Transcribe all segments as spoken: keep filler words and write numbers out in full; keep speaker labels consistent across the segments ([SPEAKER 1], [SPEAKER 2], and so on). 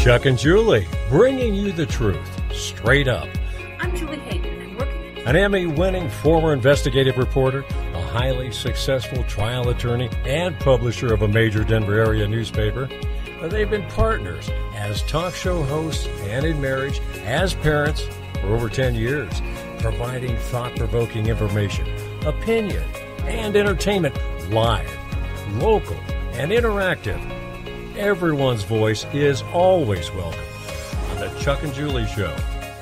[SPEAKER 1] Chuck and Julie, bringing you the truth, straight up.
[SPEAKER 2] I'm Julie Hayden, and working
[SPEAKER 1] An Emmy-winning former investigative reporter, a highly successful trial attorney, and publisher of a major Denver area newspaper. They've been partners as talk show hosts and in marriage, as parents for over ten years, providing thought-provoking information, opinion, and entertainment live, local, and interactive. Everyone's voice is always welcome on the Chuck and Julie Show.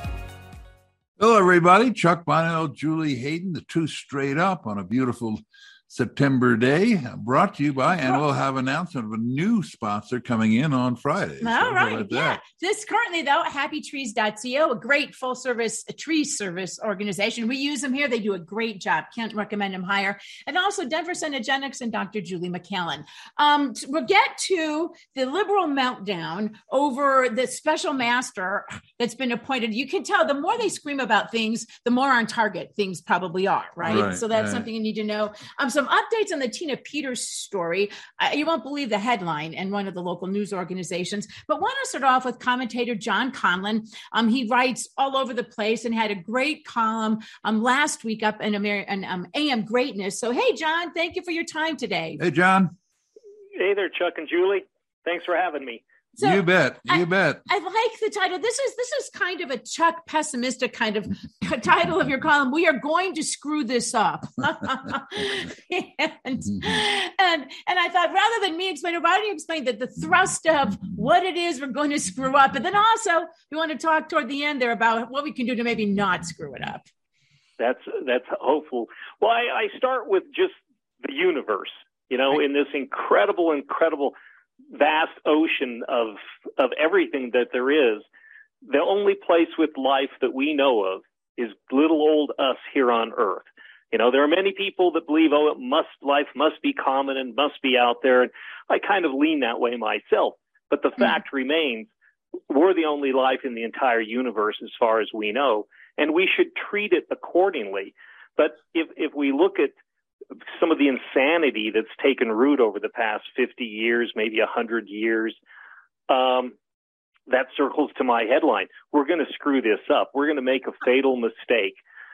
[SPEAKER 3] Hello, everybody. Chuck Bono, Julie Hayden, the two straight up on a beautiful September day, brought to you by, and we'll have announcement of a new sponsor coming in on Friday.
[SPEAKER 2] All so right, yeah. This currently, though, happy trees dot co, a great full-service tree service organization. We use them here. They do a great job. Can't recommend them higher. And also Denver Cenegenics and Doctor Julie McCallan. Um, we'll get to the liberal meltdown over the special master that's been appointed. You can tell the more they scream about things, the more on target things probably are, right? right so that's right. something you need to know. Um, so Some updates on the Tina Peters story. Uh, you won't believe the headline in one of the local news organizations, but want to start off with commentator John Conlon. Um, he writes all over the place and had a great column um, last week up in Amer- an, um, A M Greatness. So, hey, John, thank you for your time today.
[SPEAKER 3] Hey, John.
[SPEAKER 4] Hey there, Chuck and Julie. Thanks for having me.
[SPEAKER 3] So you bet. You
[SPEAKER 2] I,
[SPEAKER 3] bet.
[SPEAKER 2] I like the title. This is this is kind of a Chuck pessimistic kind of title of your column. We are going to screw this up. and, and and I thought, rather than me explain it, why don't you explain that the thrust of what it is we're going to screw up, and then also we want to talk toward the end there about what we can do to maybe not screw it up.
[SPEAKER 4] That's that's hopeful. Well, I, I start with just the universe. You know, right. in this incredible, incredible. vast ocean of of everything that there is, the only place with life that we know of is little old us here on Earth. You know, there are many people that believe, oh, it must life must be common and must be out there, and I kind of lean that way myself. But the mm-hmm. fact remains, we're the only life in the entire universe as far as we know, and we should treat it accordingly. But if if we look at some of the insanity that's taken root over the past fifty years, maybe one hundred years, um, that circles to my headline. We're going to screw this up. We're going to make a fatal mistake.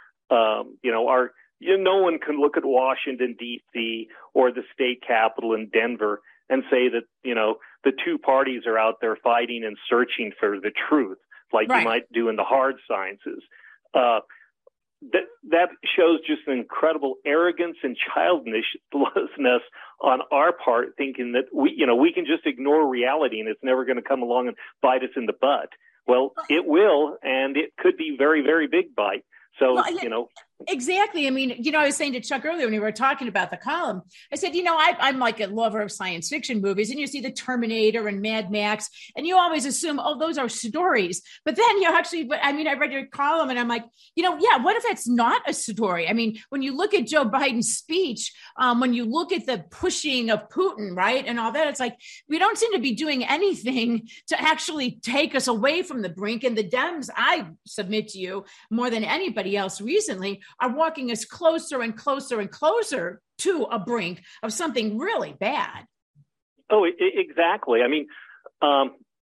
[SPEAKER 4] Um, you know, our you know, no one can look at Washington, D C or the state capitol in Denver and say that, you know, the two parties are out there fighting and searching for the truth, like right. you might do in the hard sciences. Uh, That that shows just an incredible arrogance and childishness on our part, thinking that we, you know, we can just ignore reality and it's never going to come along and bite us in the butt. Well, it will, and it could be very, very big bite. So, well, you know.
[SPEAKER 2] Exactly. I mean, you know, I was saying to Chuck earlier when we were talking about the column, I said, you know, I, I'm like a lover of science fiction movies, and you see the Terminator and Mad Max, and you always assume, oh, those are stories. But then you actually, I mean, I read your column and I'm like, you know, yeah, what if it's not a story? I mean, when you look at Joe Biden's speech, um, when you look at the pushing of Putin, right, and all that, it's like, we don't seem to be doing anything to actually take us away from the brink. And the Dems, I submit to you, more than anybody else recently, are walking us closer and closer and closer to a brink of something really bad.
[SPEAKER 4] Oh, exactly. I mean, um,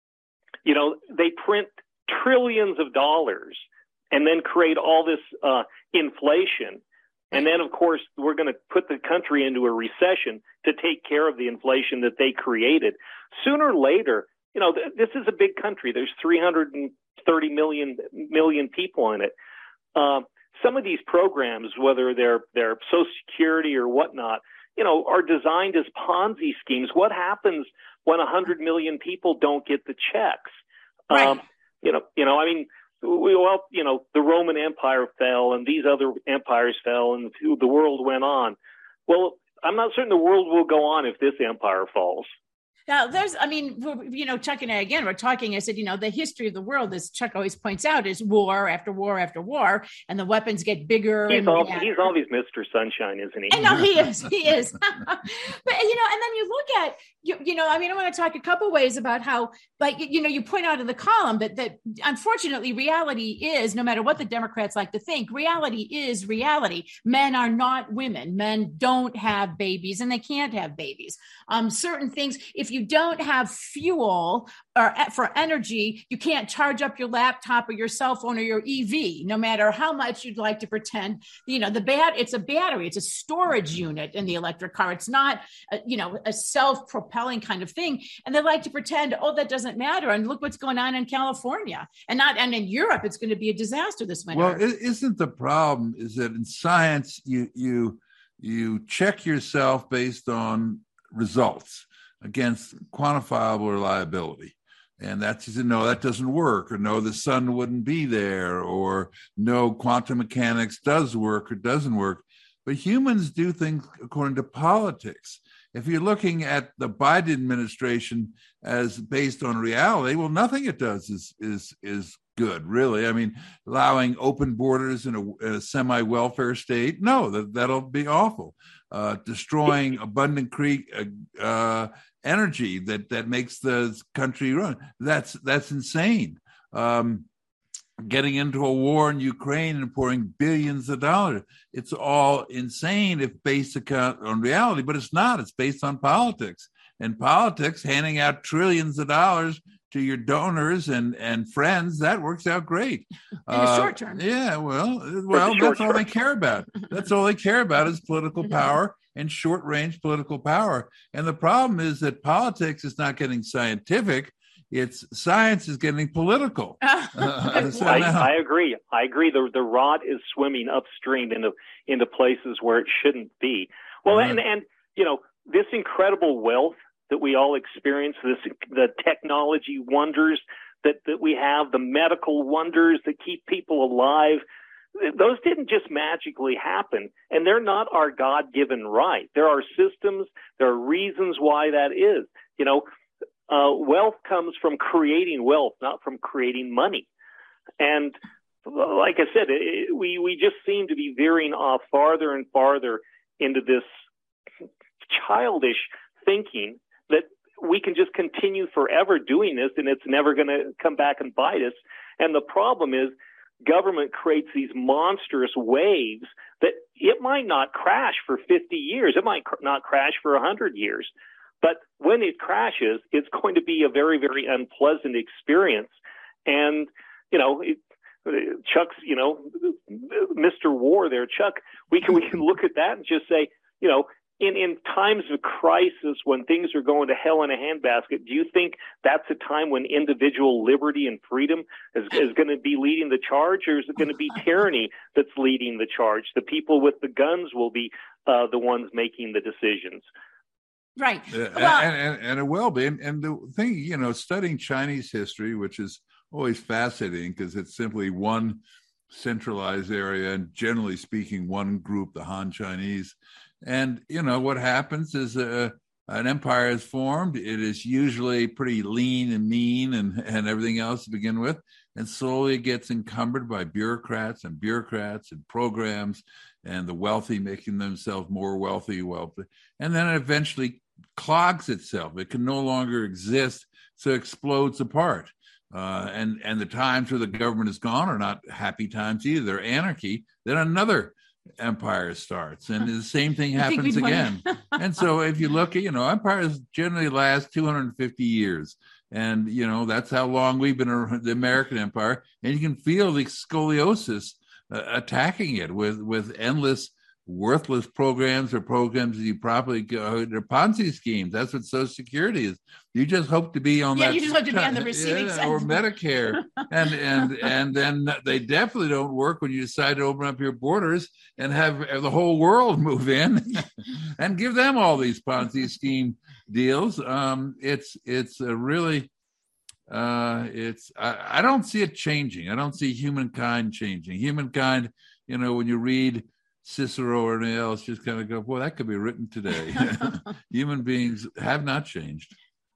[SPEAKER 4] you know, they print trillions of dollars and then create all this uh, inflation. And then, of course, we're going to put the country into a recession to take care of the inflation that they created. Sooner or later, you know, th- this is a big country. There's three hundred thirty million, million people in it. Um, Some of these programs, whether they're they're Social Security or whatnot, you know, are designed as Ponzi schemes. What happens when a hundred million people don't get the checks?
[SPEAKER 2] Right.
[SPEAKER 4] Um, you know, you know, I mean, we, well, you know, the Roman Empire fell, and these other empires fell, and the world went on. Well, I'm not certain the world will go on if this empire falls.
[SPEAKER 2] Now, there's, I mean, you know, Chuck and I, again, we're talking, I said, you know, the history of the world, as Chuck always points out, is war after war after war, and the weapons get bigger.
[SPEAKER 4] He's,
[SPEAKER 2] and
[SPEAKER 4] all, he's always Mister Sunshine, isn't he?
[SPEAKER 2] I know he is, he is. But, you know, and then you look at, you, you know, I mean, I want to talk a couple ways about how, like, you know, you point out in the column that, that unfortunately reality is, no matter what the Democrats like to think, reality is reality. Men are not women. Men don't have babies, and they can't have babies. Um, certain things, if you you don't have fuel or for energy, you can't charge up your laptop or your cell phone or your E V, no matter how much you'd like to pretend. You know, the bat, it's a battery, it's a storage unit in the electric car. It's not, a, you know, a self-propelling kind of thing. And they like to pretend, oh, that doesn't matter. And look what's going on in California, and not, and in Europe, it's going to be a disaster this winter.
[SPEAKER 3] Well, it isn't the problem is that in science, you you you check yourself based on results against quantifiable reliability. And that's, no, that doesn't work, or no, the sun wouldn't be there, or no, quantum mechanics does work or doesn't work. But humans do things according to politics. If you're looking at the Biden administration as based on reality, well, nothing it does is is is good, really. I mean, allowing open borders in a, in a semi-welfare state, no, that, that'll be awful. Uh, destroying abundant creek uh, uh, energy that, that makes the country run, that's that's insane. Um, getting into a war in Ukraine and pouring billions of dollars, it's all insane if based on reality, but it's not. It's based on politics. And politics, handing out trillions of dollars to your donors and, and friends, that works out great.
[SPEAKER 2] In the uh, short term.
[SPEAKER 3] Yeah, well, well, that's all they care about. That's all they care about is political power and short-range political power. And the problem is that politics is not getting scientific. It's science is getting political.
[SPEAKER 4] Uh, so I, I agree. I agree. The the rod is swimming upstream into into places where it shouldn't be. Well, mm-hmm. and and you know, this incredible wealth that we all experience, this the technology wonders that that we have, the medical wonders that keep people alive, those didn't just magically happen, and they're not our God-given right. There are systems, there are reasons why that is. You know, uh, wealth comes from creating wealth, not from creating money. And like I said, it, we, we just seem to be veering off farther and farther into this childish thinking that we can just continue forever doing this and it's never going to come back and bite us. And the problem is government creates these monstrous waves that it might not crash for fifty years. It might cr- not crash for one hundred years. But when it crashes, it's going to be a very, very unpleasant experience. And, you know, it, Chuck's, you know, Mister War there, Chuck, we can, we can look at that and just say, you know, in, in times of crisis, when things are going to hell in a handbasket, do you think that's a time when individual liberty and freedom is, is going to be leading the charge, or is it going to be tyranny that's leading the charge? The people with the guns will be uh, the ones making the decisions.
[SPEAKER 2] Right.
[SPEAKER 3] Uh, well, and, and, and it will be. And, and the thing, you know, studying Chinese history, which is always fascinating because it's simply one centralized area and generally speaking, one group, the Han Chinese. And, you know, what happens is uh, an empire is formed. It is usually pretty lean and mean and, and everything else to begin with. And slowly it gets encumbered by bureaucrats and bureaucrats and programs and the wealthy making themselves more wealthy, wealthy. And then it eventually clogs itself. It can no longer exist, so it explodes apart. Uh, and, and the times where the government is gone are not happy times either. They're anarchy. Then another empire starts, and the same thing happens again. And so if you look at, you know, empires generally last two hundred fifty years. And, you know, that's how long we've been around the American empire. And you can feel the scoliosis uh, attacking it with, with endless worthless programs or programs that you probably go, they're Ponzi schemes. That's what Social Security is. You just hope to be on
[SPEAKER 2] yeah,
[SPEAKER 3] that.
[SPEAKER 2] you just hope to be on the receiving
[SPEAKER 3] yeah, or Medicare. and and and then they definitely don't work when you decide to open up your borders and have the whole world move in and give them all these Ponzi scheme deals. Um, it's it's a really uh, it's I, I don't see it changing. I don't see humankind changing. Humankind, you know, when you read Cicero or anything else, just kind of go, boy, that could be written today. Human beings have not changed.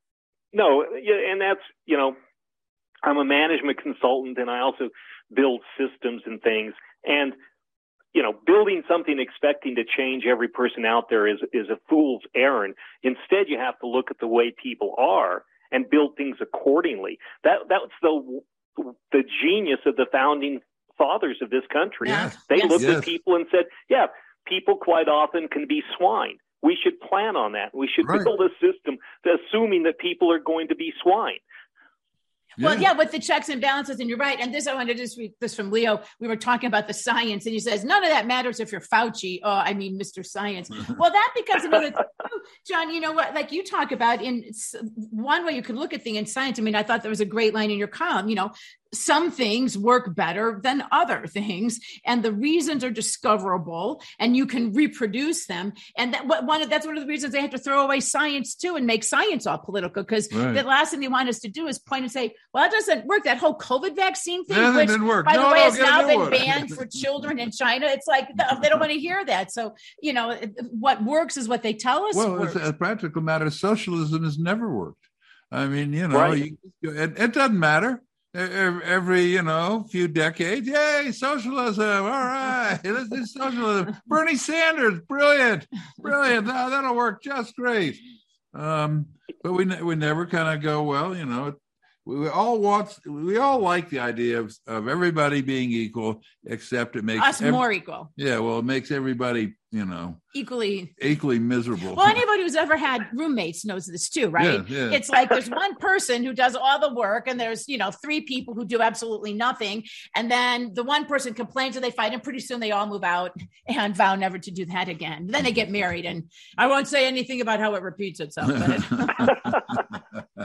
[SPEAKER 4] No, and that's, you know, I'm a management consultant and I also build systems and things. And, you know, building something expecting to change every person out there is, is a fool's errand. Instead, you have to look at the way people are and build things accordingly. That That's the the genius of the founding fathers of this country.
[SPEAKER 2] Yes.
[SPEAKER 4] They
[SPEAKER 2] yes.
[SPEAKER 4] looked
[SPEAKER 3] yes.
[SPEAKER 4] at people and said, yeah, people quite often can be swine. we should plan on that. We should
[SPEAKER 3] Right.
[SPEAKER 4] build a system assuming that people are going to be swine.
[SPEAKER 2] Well, yeah, with the checks and balances, and you're right. And this, I wanted to just read this from Leo. We were talking about the science, and he says, none of that matters if you're Fauci. Oh, I mean, Mister Science. Well, that becomes another thing, too. John, you know what, like you talk about in one way you can look at things in science. I mean, I thought there was a great line in your column, you know, some things work better than other things, and the reasons are discoverable, and you can reproduce them. And that what one of, that's one of the reasons they have to throw away science too and make science all political, because
[SPEAKER 3] Right.
[SPEAKER 2] the last thing they want us to do is point and say, well, it doesn't work. That whole COVID vaccine thing,
[SPEAKER 3] Yeah, that
[SPEAKER 2] which,
[SPEAKER 3] didn't work.
[SPEAKER 2] by
[SPEAKER 3] No,
[SPEAKER 2] the way,
[SPEAKER 3] no,
[SPEAKER 2] has
[SPEAKER 3] get a
[SPEAKER 2] now
[SPEAKER 3] new
[SPEAKER 2] been
[SPEAKER 3] one.
[SPEAKER 2] banned for children in China. It's like no, they don't want to hear that. So, you know, what works is what they tell us
[SPEAKER 3] Well,
[SPEAKER 2] works.
[SPEAKER 3] it's a practical matter. Socialism has never worked. I mean, you know,
[SPEAKER 4] Right.
[SPEAKER 3] you, it, it doesn't matter. Every, every, you know, few decades, yay, socialism. All right, let's do socialism. Bernie Sanders, brilliant, brilliant. Oh, that'll work just great. Um, but we we never kind of go, well, you know, we, we all want, we all like the idea of, of everybody being equal, except it makes
[SPEAKER 2] Us
[SPEAKER 3] ev-
[SPEAKER 2] more equal,
[SPEAKER 3] Yeah, well, it makes everybody, you know,
[SPEAKER 2] equally.
[SPEAKER 3] equally miserable.
[SPEAKER 2] Well, anybody who's ever had roommates knows this too, right?
[SPEAKER 3] Yeah, yeah.
[SPEAKER 2] It's like there's one person who does all the work, and there's, you know, three people who do absolutely nothing. And then the one person complains and they fight, and pretty soon they all move out and vow never to do that again. Then they get married, and I won't say anything about how it repeats itself. But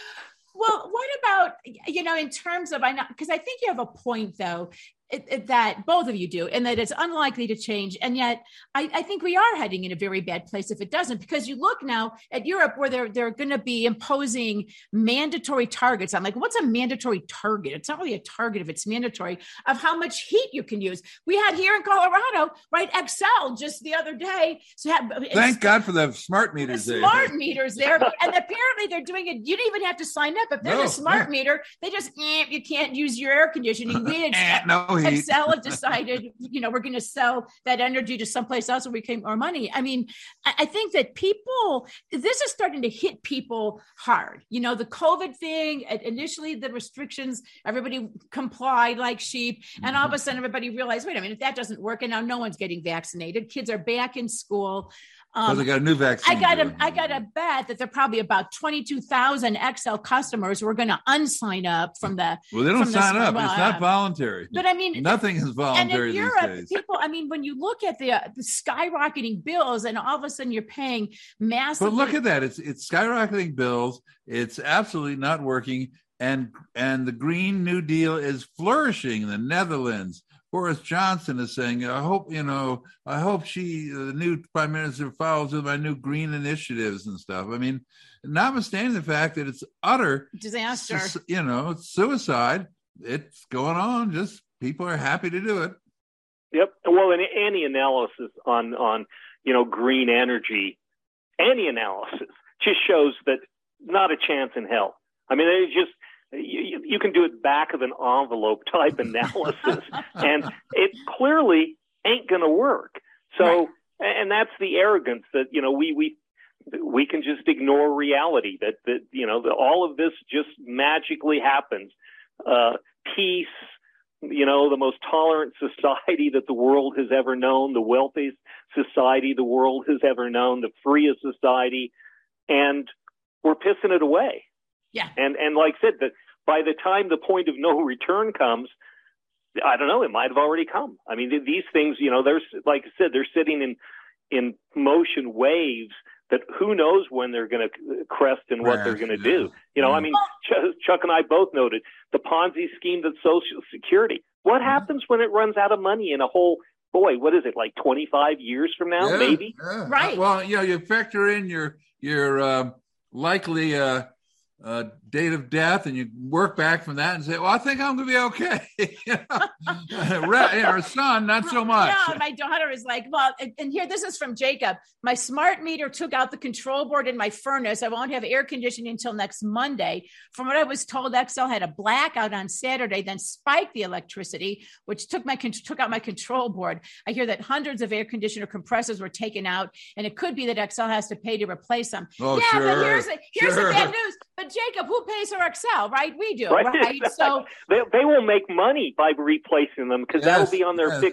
[SPEAKER 2] well, what about, you know, in terms of, I know, because I think you have a point, though, it, it, that both of you do, and that it's unlikely to change. And yet I, I think we are heading in a very bad place if it doesn't, because you look now at Europe where they're, they're going to be imposing mandatory targets. I'm like, what's a mandatory target? It's not really a target if it's mandatory, of how much heat you can use. We had here in Colorado, right, Xcel just the other day. So have,
[SPEAKER 3] Thank God for the smart meters
[SPEAKER 2] the
[SPEAKER 3] there.
[SPEAKER 2] smart meters there, and apparently they're doing it. You didn't even have to sign up. If there's
[SPEAKER 3] No,
[SPEAKER 2] a smart
[SPEAKER 3] yeah.
[SPEAKER 2] meter, they just eh, you can't use your air conditioning. We
[SPEAKER 3] Eh, no heat.
[SPEAKER 2] Xcel have decided, you know, we're going to sell that energy to someplace else where we can make more money. I mean, I, I think that people, this is starting to hit people hard. You know, the COVID thing, initially the restrictions, everybody complied like sheep. And all of a sudden everybody realized, wait a minute, that doesn't work. And now no one's getting vaccinated. Kids are back in school.
[SPEAKER 3] Well,
[SPEAKER 2] Um,
[SPEAKER 3] they got a new vaccine.
[SPEAKER 2] I got a,
[SPEAKER 3] doing
[SPEAKER 2] I
[SPEAKER 3] it.
[SPEAKER 2] got a bet that there are probably about twenty-two thousand Xcel customers who are going to unsign up from the.
[SPEAKER 3] Well, they don't
[SPEAKER 2] from the
[SPEAKER 3] sign
[SPEAKER 2] smart-
[SPEAKER 3] up.
[SPEAKER 2] well,
[SPEAKER 3] it's not
[SPEAKER 2] uh,
[SPEAKER 3] voluntary.
[SPEAKER 2] But I mean,
[SPEAKER 3] Nothing is
[SPEAKER 2] and
[SPEAKER 3] voluntary
[SPEAKER 2] in
[SPEAKER 3] these
[SPEAKER 2] Europe,
[SPEAKER 3] days.
[SPEAKER 2] people, I mean, when you look at the, uh, the skyrocketing bills, and all of a sudden you're paying massive.
[SPEAKER 3] But look at that. It's it's skyrocketing bills. It's absolutely not working. And and the Green New Deal is flourishing in the Netherlands. Boris Johnson is saying, I hope, you know, I hope she, the new prime minister, follows with my new green initiatives and stuff. I mean, notwithstanding the fact that it's utter
[SPEAKER 2] disaster.
[SPEAKER 3] su- you know, it's suicide, it's going on. Just people are happy to do it.
[SPEAKER 4] Yep. Well, and any analysis on, on, you know, green energy, any analysis just shows that not a chance in hell. I mean, it's just, you, you can do it back of an envelope type analysis, and it clearly ain't going to work. So,
[SPEAKER 2] Right.
[SPEAKER 4] and that's the arrogance that, you know, we, we, we can just ignore reality that, that, you know, that all of this just magically happens. Uh, peace, you know, the most tolerant society that the world has ever known, the wealthiest society the world has ever known, the freest society, and we're pissing it away.
[SPEAKER 2] Yeah.
[SPEAKER 4] And and like I said, that by the time the point of no return comes, I don't know, it might have already come. I mean, th- these things, you know, there's, like I said, they're sitting in in motion waves that who knows when they're going to crest and what they're going to
[SPEAKER 3] Yeah.
[SPEAKER 4] do. You know, I mean, Ch- Chuck and I both noted the Ponzi scheme that's Social Security. What happens when it runs out of money in a whole, boy, what is it, like twenty-five years from now,
[SPEAKER 3] Yeah,
[SPEAKER 4] maybe?
[SPEAKER 3] yeah.
[SPEAKER 2] Right.
[SPEAKER 3] Well, you know, you factor in your your uh, likely uh, uh, date of death, and you work back from that and say, well, I think I'm going to be okay. You know? Ra- Our son, not so much.
[SPEAKER 2] Yeah, my daughter is like, well, and, and here, this is from Jacob. My smart meter took out the control board in my furnace. I won't have air conditioning until next Monday. From what I was told, Xcel had a blackout on Saturday, then spiked the electricity, which took my took out my control board. I hear that hundreds of air conditioner compressors were taken out, and it could be that Xcel has to pay to replace them.
[SPEAKER 3] Oh,
[SPEAKER 2] yeah,
[SPEAKER 3] sure,
[SPEAKER 2] but here's the, here's
[SPEAKER 3] sure.
[SPEAKER 2] the bad news. But Jacob, who pays for Xcel, right? We do,
[SPEAKER 4] Right.
[SPEAKER 2] right? So
[SPEAKER 4] They, they will make money by replacing them because
[SPEAKER 3] Yes,
[SPEAKER 4] that'll be on their
[SPEAKER 3] yes.
[SPEAKER 4] fixed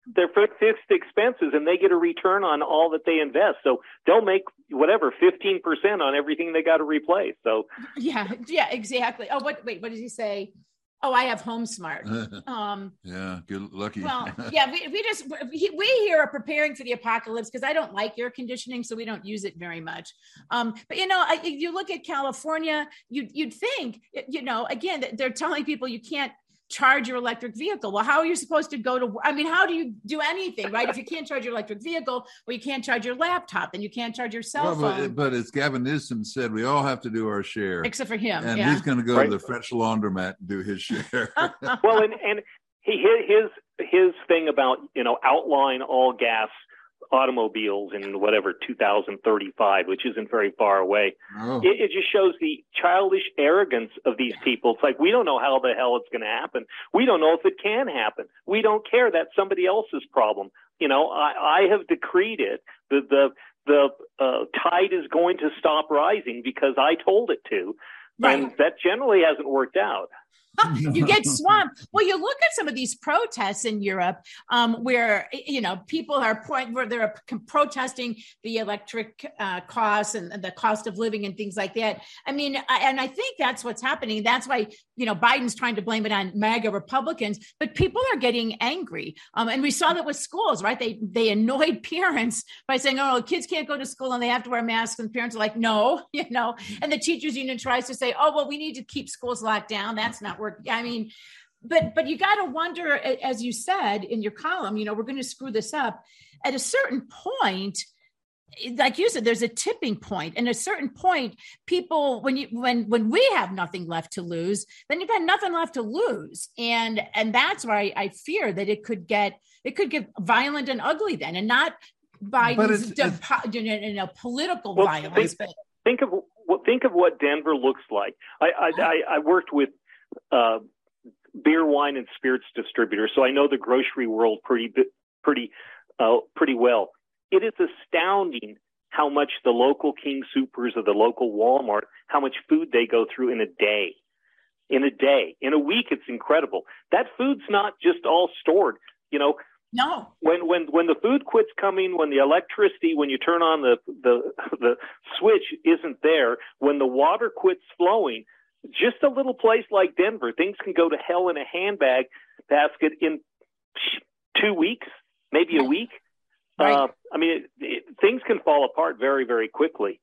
[SPEAKER 4] they're fixed expenses, and they get a return on all that they invest. So they'll make whatever fifteen percent on everything they got to replace. So
[SPEAKER 2] yeah, yeah, exactly. Oh, what? Wait, what does he say? Oh, I have HomeSmart. Um,
[SPEAKER 3] yeah, good lucky.
[SPEAKER 2] Well, yeah, we, we just we, we here are preparing for the apocalypse because I don't like air conditioning, so we don't use it very much. Um, but you know, I, if you look at California, you you'd think, you know, again, they're telling people you can't charge your electric vehicle. Well, how are you supposed to go to, I mean, how do you do anything, right? If you can't charge your electric vehicle, or you can't charge your laptop, then you can't charge your cell
[SPEAKER 3] well,
[SPEAKER 2] phone.
[SPEAKER 3] But, but as Gavin Newsom said, we all have to do our share.
[SPEAKER 2] Except for him.
[SPEAKER 3] And
[SPEAKER 2] yeah.
[SPEAKER 3] he's going to go
[SPEAKER 4] right.
[SPEAKER 3] to the French laundromat and do his share.
[SPEAKER 4] Well, and, and he his his thing about, you know, outline all gas automobiles in whatever two thousand thirty-five, which isn't very far away.
[SPEAKER 3] Oh.
[SPEAKER 4] It, it just shows the childish arrogance of these people. It's like, we don't know how the hell it's going to happen. We don't know if it can happen. We don't care. That's somebody else's problem. You know, I, I have decreed it. The the the uh, tide is going to stop rising because I told it to,
[SPEAKER 2] Right.
[SPEAKER 4] and that generally hasn't worked out.
[SPEAKER 2] You get swamped. Well, you look at some of these protests in Europe, um, where you know people are point where they're protesting the electric uh, costs and the cost of living and things like that. I mean, I, and I think that's what's happening. That's why you know Biden's trying to blame it on MAGA Republicans, but people are getting angry. Um, and we saw that with schools, right? They they annoyed parents by saying, "Oh, kids can't go to school and they have to wear masks," and parents are like, "No," you know. And the teachers union tries to say, "Oh, well, we need to keep schools locked down." That's not working. I mean, but but you got to wonder, as you said in your column, you know, we're going to screw this up. At a certain point, like you said, there's a tipping point. And at a certain point, people, when you when when we have nothing left to lose, then you've got nothing left to lose. And and that's why I, I fear that it could get it could get violent and ugly then, and not Biden's de- you know, political
[SPEAKER 4] well,
[SPEAKER 2] violence.
[SPEAKER 4] Think,
[SPEAKER 2] but
[SPEAKER 4] think of think of what Denver looks like. I I, I, I worked with Uh, beer, wine, and spirits distributor, so I know the grocery world pretty, pretty, uh, pretty well. It is astounding how much the local King Soopers or the local Walmart, how much food they go through in a day. In a day, in a week, it's incredible. That food's not just all stored. You know,
[SPEAKER 2] no.
[SPEAKER 4] When when when the food quits coming, when the electricity, when you turn on the the the switch isn't there, when the water quits flowing. Just a little place like Denver, things can go to hell in a handbag basket in two weeks, maybe a week.
[SPEAKER 2] Right.
[SPEAKER 4] Uh, I mean, it, it, things can fall apart very, very quickly.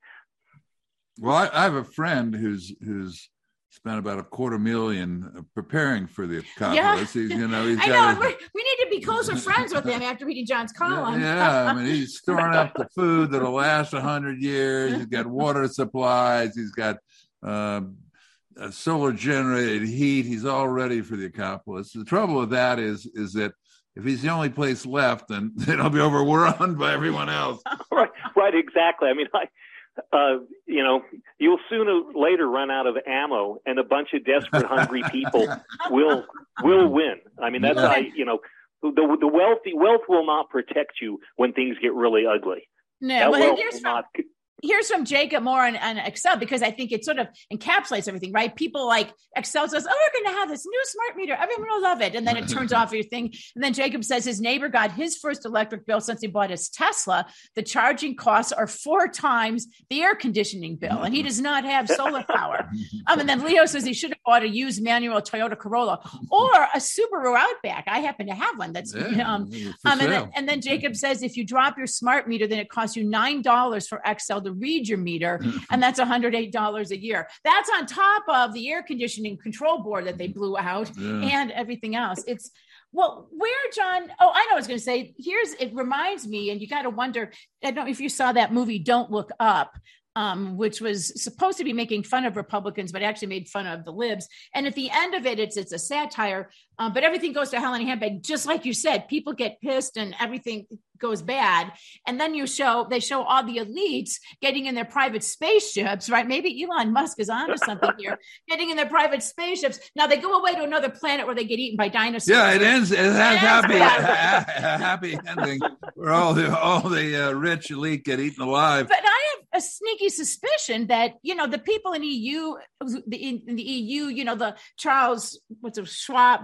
[SPEAKER 3] Well, I, I have a friend who's who's spent about a quarter million preparing for the apocalypse.
[SPEAKER 2] Yeah.
[SPEAKER 3] He's, you know, he's
[SPEAKER 2] I
[SPEAKER 3] got
[SPEAKER 2] know.
[SPEAKER 3] a,
[SPEAKER 2] we need to be closer friends with him after reading John's column.
[SPEAKER 3] Yeah, I mean, he's storing up the food that'll last a hundred years. He's got water supplies. He's got um, Uh, solar generated heat. He's all ready for the apocalypse. The trouble with that is, is that if he's the only place left, then it'll be overrun by everyone else.
[SPEAKER 4] Right, right, exactly. I mean, I, uh, you know, you'll sooner or later run out of ammo, and a bunch of desperate, hungry people will will win. I mean, that's
[SPEAKER 3] Yeah.
[SPEAKER 4] how, you know, the the wealthy wealth will not protect you when things get really ugly.
[SPEAKER 2] No,
[SPEAKER 4] That
[SPEAKER 2] well,
[SPEAKER 4] wealth
[SPEAKER 2] here's
[SPEAKER 4] will
[SPEAKER 2] from,
[SPEAKER 4] not.
[SPEAKER 2] here's from Jacob Moore on, on Excel, because I think it sort of encapsulates everything, right? People like Excel says, oh, we're going to have this new smart meter. Everyone will love it. And then it turns off your thing. And then Jacob says his neighbor got his first electric bill since he bought his Tesla. The charging costs are four times the air conditioning bill. And he does not have solar power. Um, and then Leo says he should have bought a used manual Toyota Corolla or a Subaru Outback. I happen to have one. That's,
[SPEAKER 3] Yeah,
[SPEAKER 2] um,
[SPEAKER 3] for
[SPEAKER 2] um, and,
[SPEAKER 3] sale.
[SPEAKER 2] then, and then Jacob says if you drop your smart meter, then it costs you nine dollars for Excel to read your meter. And that's one hundred eight dollars a year. That's on top of the air conditioning control board that they blew out
[SPEAKER 3] Yeah.
[SPEAKER 2] and everything else. It's, well, where, John, oh, I know what I was going to say. Here's, it reminds me, and you got to wonder, I don't know if you saw that movie, Don't Look Up, um, which was supposed to be making fun of Republicans, but actually made fun of the libs. And at the end of it, it's it's a satire, um, but everything goes to hell in a handbag. Just like you said, people get pissed and everything goes bad. And then you show, they show all the elites getting in their private spaceships, right? Maybe Elon Musk is onto something here, getting in their private spaceships. Now they go away to another planet where they get eaten by dinosaurs.
[SPEAKER 3] Yeah, it ends. It has
[SPEAKER 2] It
[SPEAKER 3] happy,
[SPEAKER 2] ends
[SPEAKER 3] a happy ending where all the all the uh, rich elite get eaten alive.
[SPEAKER 2] But I have a sneaky suspicion that, you know, the people in E U, the in, in the E U, you know, the Charles, what's it, Schwab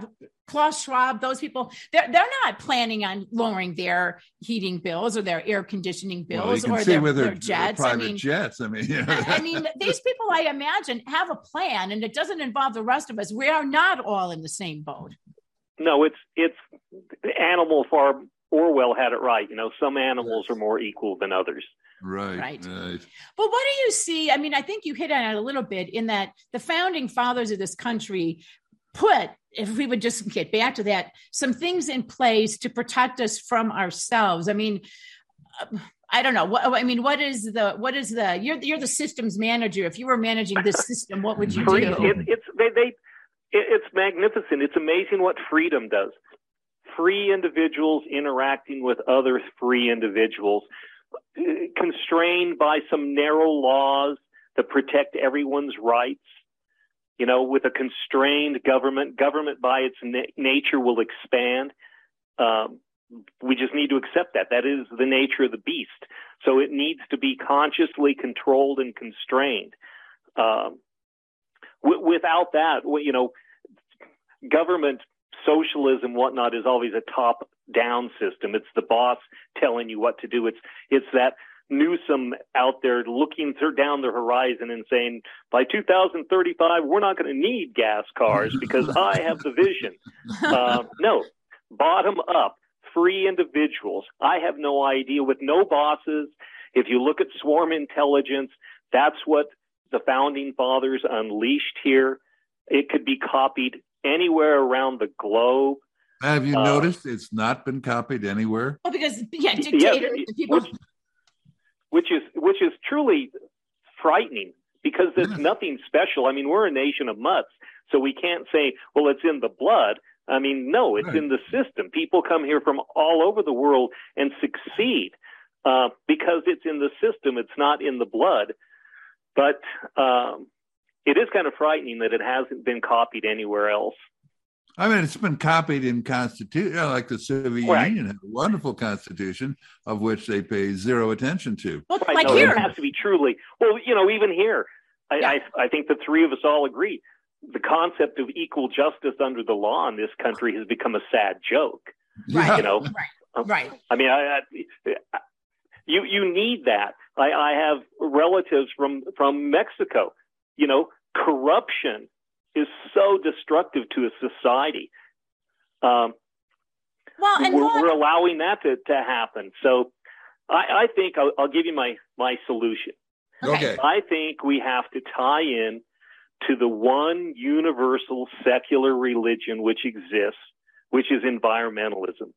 [SPEAKER 2] Klaus Schwab, those people, they're, they're not planning on lowering their heating bills or their air conditioning bills
[SPEAKER 3] well,
[SPEAKER 2] or their, their jets.
[SPEAKER 3] Private
[SPEAKER 2] I mean,
[SPEAKER 3] jets. I mean, you know.
[SPEAKER 2] I mean, these people, I imagine, have a plan, and it doesn't involve the rest of us. We are not all in the same boat.
[SPEAKER 4] No, it's it's animal farm. Orwell had it right. You know, some animals are more equal than others.
[SPEAKER 3] Right,
[SPEAKER 2] right.
[SPEAKER 3] Right.
[SPEAKER 2] But what do you see? I mean, I think you hit on it a little bit in that the founding fathers of this country put, if we would just get back to that, some things in place to protect us from ourselves. I mean, I don't know. What, I mean, what is the, what is the, you're, you're the systems manager. If you were managing this system, what would you do?
[SPEAKER 4] It, it's, they, they, it's magnificent. It's amazing what freedom does. Free individuals interacting with other free individuals, constrained by some narrow laws that protect everyone's rights. You know, with a constrained government, government by its na- nature will expand. Um, we just need to accept that. That is the nature of the beast. So it needs to be consciously controlled and constrained. Um, w- without that, you know, government, socialism, whatnot, is always a top-down system. It's the boss telling you what to do. It's it's that Newsom out there looking through, down the horizon and saying, by two thousand thirty-five, we're not going to need gas cars because I have the vision. Uh, no, bottom up, free individuals. I have no idea, with no bosses. If you look at swarm intelligence, that's what the founding fathers unleashed here. It could be copied anywhere around the globe.
[SPEAKER 3] Have you
[SPEAKER 4] uh,
[SPEAKER 3] noticed it's not been copied anywhere?
[SPEAKER 2] Oh, because yeah, dictators,
[SPEAKER 4] yeah,
[SPEAKER 2] people.
[SPEAKER 4] Which, which is which is truly frightening, because there's
[SPEAKER 3] Yes.
[SPEAKER 4] nothing special. I mean, we're a nation of mutts, so we can't say, well, it's in the blood. I mean, no, it's
[SPEAKER 3] Right.
[SPEAKER 4] in the system. People come here from all over the world and succeed uh, because it's in the system. It's not in the blood. But um, it is kind of frightening that it hasn't been copied anywhere else.
[SPEAKER 3] I mean, it's been copied in constitution, like the Soviet
[SPEAKER 4] Right.
[SPEAKER 3] Union had a wonderful constitution of which they pay zero attention to.
[SPEAKER 2] Well,
[SPEAKER 4] Right.
[SPEAKER 2] like
[SPEAKER 4] No,
[SPEAKER 2] here,
[SPEAKER 4] it has to be truly, well, you know, even here, I,
[SPEAKER 2] Yeah.
[SPEAKER 4] I, I think the three of us all agree. The concept of equal justice under the law in this country has become a sad joke.
[SPEAKER 2] Right.
[SPEAKER 4] You know,
[SPEAKER 2] right, right.
[SPEAKER 4] I mean, I, I, you you need that. I, I have relatives from from Mexico. You know, corruption is so destructive to a society. Um,
[SPEAKER 2] Well, and
[SPEAKER 4] we're,
[SPEAKER 2] what-
[SPEAKER 4] we're allowing that to, to happen. So, I, I think I'll, I'll give you my my solution.
[SPEAKER 3] Okay.
[SPEAKER 4] I think we have to tie in to the one universal secular religion which exists, which is environmentalism.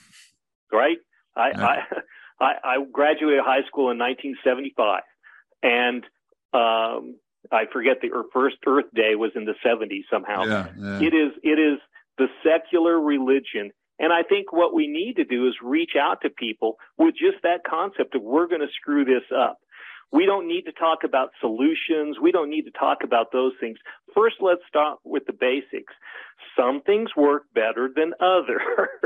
[SPEAKER 4] Right? I,
[SPEAKER 3] Yeah.
[SPEAKER 4] I, I, I graduated high school in nineteen seventy-five, and um, I forget the first Earth Day was in the seventies somehow.
[SPEAKER 3] Yeah, yeah.
[SPEAKER 4] It is it is the secular religion. And I think what we need to do is reach out to people with just that concept of, we're going to screw this up. We don't need to talk about solutions. We don't need to talk about those things. First, let's start with the basics. Some things work better than others.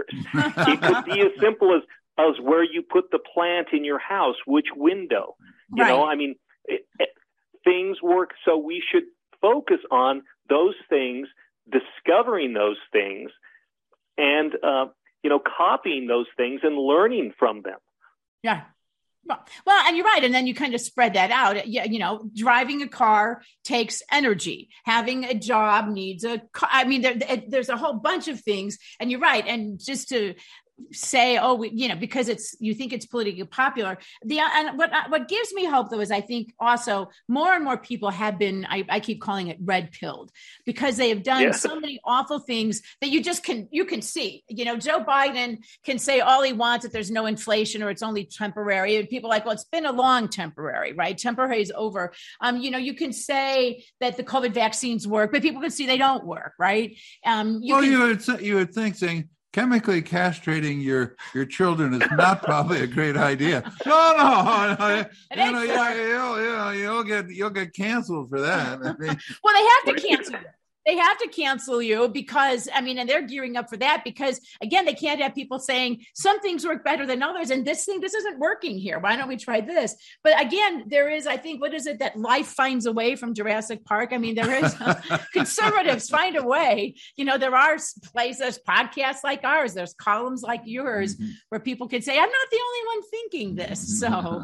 [SPEAKER 4] It could be as simple as, as where you put the plant in your house, which window. You
[SPEAKER 2] Right.
[SPEAKER 4] know, I mean, it, it, things work. So we should focus on those things, discovering those things, and, uh, you know, copying those things and learning from them.
[SPEAKER 2] Yeah. Well, well, and you're right. And then you kind of spread that out. Yeah, you know, driving a car takes energy. Having a job needs a car. I mean, there, there's a whole bunch of things. And you're right. And just to say, oh, we, you know, because it's, you think it's politically popular. The and what what gives me hope, though, is I think also more and more people have been, I, I keep calling it red pilled, because they have done
[SPEAKER 4] Yeah.
[SPEAKER 2] so many awful things that you just can, you can see, you know, Joe Biden can say all he wants, that there's no inflation or it's only temporary. And people are like, well, it's been a long temporary, right? Temporary is over. Um, you know, you can say that the COVID vaccines work, but people can see they don't work, right? Um, you
[SPEAKER 3] well,
[SPEAKER 2] can,
[SPEAKER 3] you would say- you would think saying chemically castrating your your children is not probably a great idea. No, no, no
[SPEAKER 2] It
[SPEAKER 3] you know,
[SPEAKER 2] ain't
[SPEAKER 3] you, you'll, you know, you'll get you'll get canceled for that. I mean,
[SPEAKER 2] well, they have to cancel it. they have to cancel you because, I mean, and they're gearing up for that because, again, they can't have people saying some things work better than others. And this thing, this isn't working here. Why don't we try this? But again, there is, I think, what is it that life finds a way from Jurassic Park? I mean, there is conservatives find a way. You know, there are places, podcasts like ours, there's columns like yours mm-hmm. where people can say, I'm not the only one thinking this. So,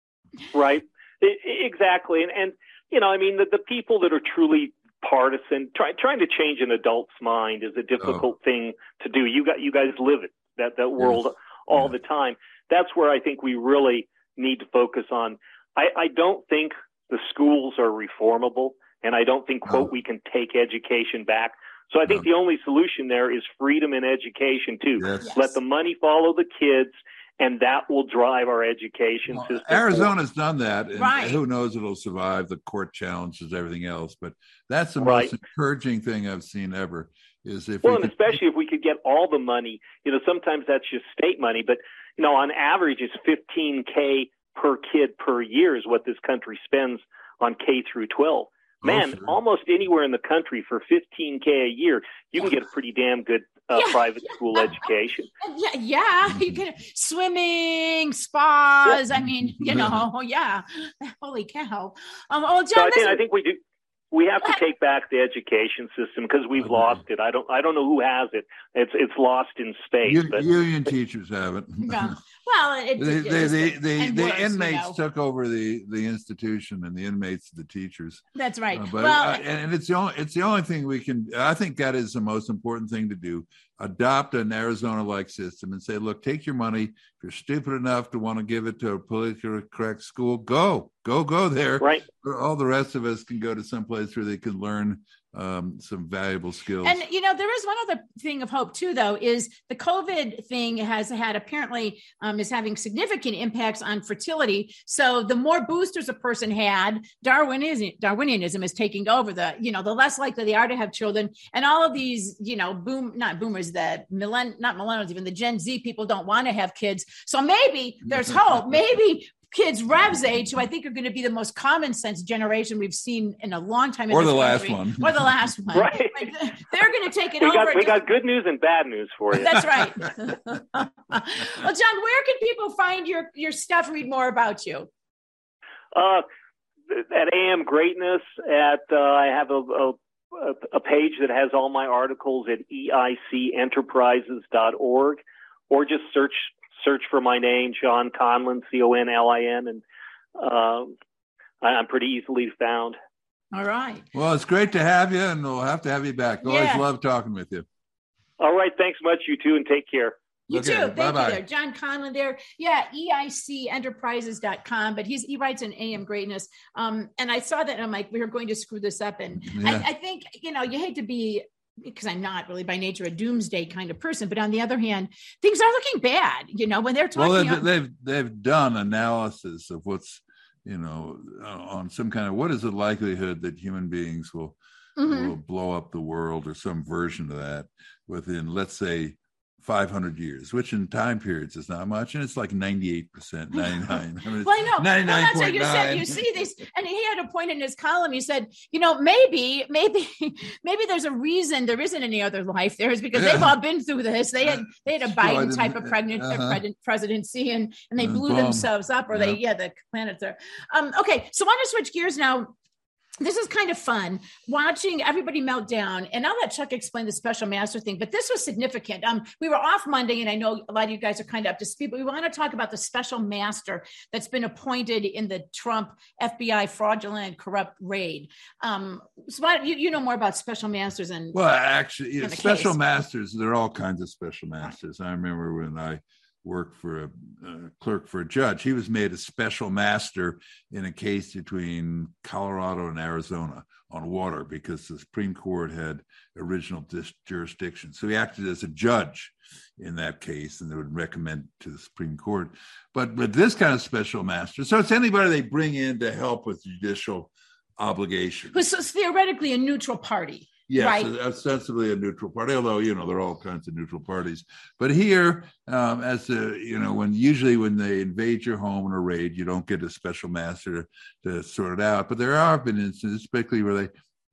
[SPEAKER 4] right. Exactly. And, and, you know, I mean, the, the people that are truly partisan, try, trying to change an adult's mind is a difficult oh. thing to do. You got, you guys live it, that, that world yes. all yeah. the time. That's where I think we really need to focus on. I, I don't think the schools are reformable, and I don't think, quote, oh. we can take education back. So I think no. the only solution there is freedom in education, too. Yes. Yes. Let the money follow the kids, and that will drive our education well, system.
[SPEAKER 3] Arizona's done that, and
[SPEAKER 2] right.
[SPEAKER 3] who knows if it'll survive the court challenges, everything else. But that's the
[SPEAKER 4] right.
[SPEAKER 3] most encouraging thing I've seen ever. Is if
[SPEAKER 4] well,
[SPEAKER 3] we
[SPEAKER 4] and
[SPEAKER 3] could...
[SPEAKER 4] especially if we could get all the money. You know, sometimes that's just state money, but you know, on average, it's fifteen K per kid per year is what this country spends on K through twelve. Man, oh, sure. almost anywhere in the country for fifteen K a year, you can get a pretty damn good uh, yeah, private yeah. school education.
[SPEAKER 2] Yeah, yeah, you can swimming, spas. Yeah. I mean, you know, yeah. Holy cow! Um, oh, John,
[SPEAKER 4] so I think
[SPEAKER 2] listen-
[SPEAKER 4] I think we do. We have to take back the education system because we've okay. lost it. I don't. I don't know who has it. It's it's lost in space.
[SPEAKER 3] U-
[SPEAKER 4] but,
[SPEAKER 3] union teachers have it.
[SPEAKER 2] Yeah. Well, it,
[SPEAKER 3] they,
[SPEAKER 2] it,
[SPEAKER 3] they, they, they, the
[SPEAKER 2] worse,
[SPEAKER 3] inmates
[SPEAKER 2] you know.
[SPEAKER 3] took over the, the institution, and the inmates the teachers.
[SPEAKER 2] That's right.
[SPEAKER 3] Uh, but
[SPEAKER 2] well,
[SPEAKER 3] uh, and, and it's the only it's the only thing we can. I think that is the most important thing to do. Adopt an Arizona-like system and say, look, take your money. If you're stupid enough to want to give it to a politically correct school, go, go, go there.
[SPEAKER 4] Right.
[SPEAKER 3] All the rest of us can go to some place where they can learn um, some valuable skills.
[SPEAKER 2] And, you know, there is one other thing of hope, too, though, is the COVID thing has had apparently um, is having significant impacts on fertility. So the more boosters a person had, Darwinism, Darwinianism is taking over. The, you know, the less likely they are to have children. And all of these, you know, boom, not boomers, the millenn, not millennials, even the Gen Z people don't want to have kids. So maybe there's hope. Maybe kids Rev's age, who I think are going to be the most common sense generation we've seen in a long time. In
[SPEAKER 3] or the
[SPEAKER 2] country,
[SPEAKER 3] last one.
[SPEAKER 2] Or the last one.
[SPEAKER 4] Right.
[SPEAKER 2] Like, they're going to take it
[SPEAKER 4] we
[SPEAKER 2] over.
[SPEAKER 4] Got, we got good news and bad news for you.
[SPEAKER 2] That's right. Well, John, where can people find your, your stuff, read more about you?
[SPEAKER 4] Uh, at A M Greatness, at uh, I have a, a, a page that has all my articles at E I C enterprises dot org, or just search search for my name, John Conlin, C O N L I N, and uh, I'm pretty easily found.
[SPEAKER 2] All right.
[SPEAKER 3] Well, it's great to have you, and we'll have to have you back. Always
[SPEAKER 2] yeah.
[SPEAKER 3] love talking with you.
[SPEAKER 4] All right. Thanks much, you two, and take care.
[SPEAKER 2] You
[SPEAKER 3] okay,
[SPEAKER 2] too. Thank
[SPEAKER 3] bye-bye.
[SPEAKER 2] you there. John Conlin there. Yeah, E I C enterprises dot com, but he's, he writes in A M Greatness. Um, and I saw that and I'm like, we are going to screw this up. And yeah. I, I think, you know, you hate to be, because I'm not really by nature a doomsday kind of person, but on the other hand, things are looking bad, you know, when they're talking.
[SPEAKER 3] Well, they've,
[SPEAKER 2] about-
[SPEAKER 3] they've, they've done analysis of what's, you know, on some kind of, what is the likelihood that human beings will, mm-hmm. will blow up the world or some version of that within, let's say, five hundred years, which in time periods is not much, and it's like ninety-eight percent, ninety-nine. I mean,
[SPEAKER 2] well, I know.
[SPEAKER 3] ninety-nine
[SPEAKER 2] well, that's what you said. You see this, and he had a point in his column. He said, you know, maybe, maybe, maybe there's a reason there isn't any other life there is because yeah. they've all been through this. They had they had a Biden type of pregnant uh-huh. presidency, and and they blew Boom. themselves up, or yeah. they yeah the planets there. Um, okay, so I want to switch gears now. This is kind of fun, watching everybody melt down. And I'll let Chuck explain the special master thing, but this was significant. Um, we were off Monday, and I know a lot of you guys are kind of up to speed, but we want to talk about the special master that's been appointed in the Trump F B I fraudulent and corrupt raid. Um, so why, you, you know more about special masters and
[SPEAKER 3] well, actually, yeah, special
[SPEAKER 2] case.
[SPEAKER 3] masters, there are all kinds of special masters. I remember when I worked for a, a clerk for a judge, he was made a special master in a case between Colorado and Arizona on water because the Supreme Court had original dis- jurisdiction. So he acted as a judge in that case, and they would recommend to the Supreme Court. But with this kind of special master, so it's anybody they bring in to help with judicial obligations.
[SPEAKER 2] Who's theoretically a neutral party.
[SPEAKER 3] Yes,
[SPEAKER 2] right.
[SPEAKER 3] ostensibly a neutral party, although, you know, there are all kinds of neutral parties. But here, um, as a, you know, when usually when they invade your home in a raid, you don't get a special master to, to sort it out. But there have been instances, particularly where they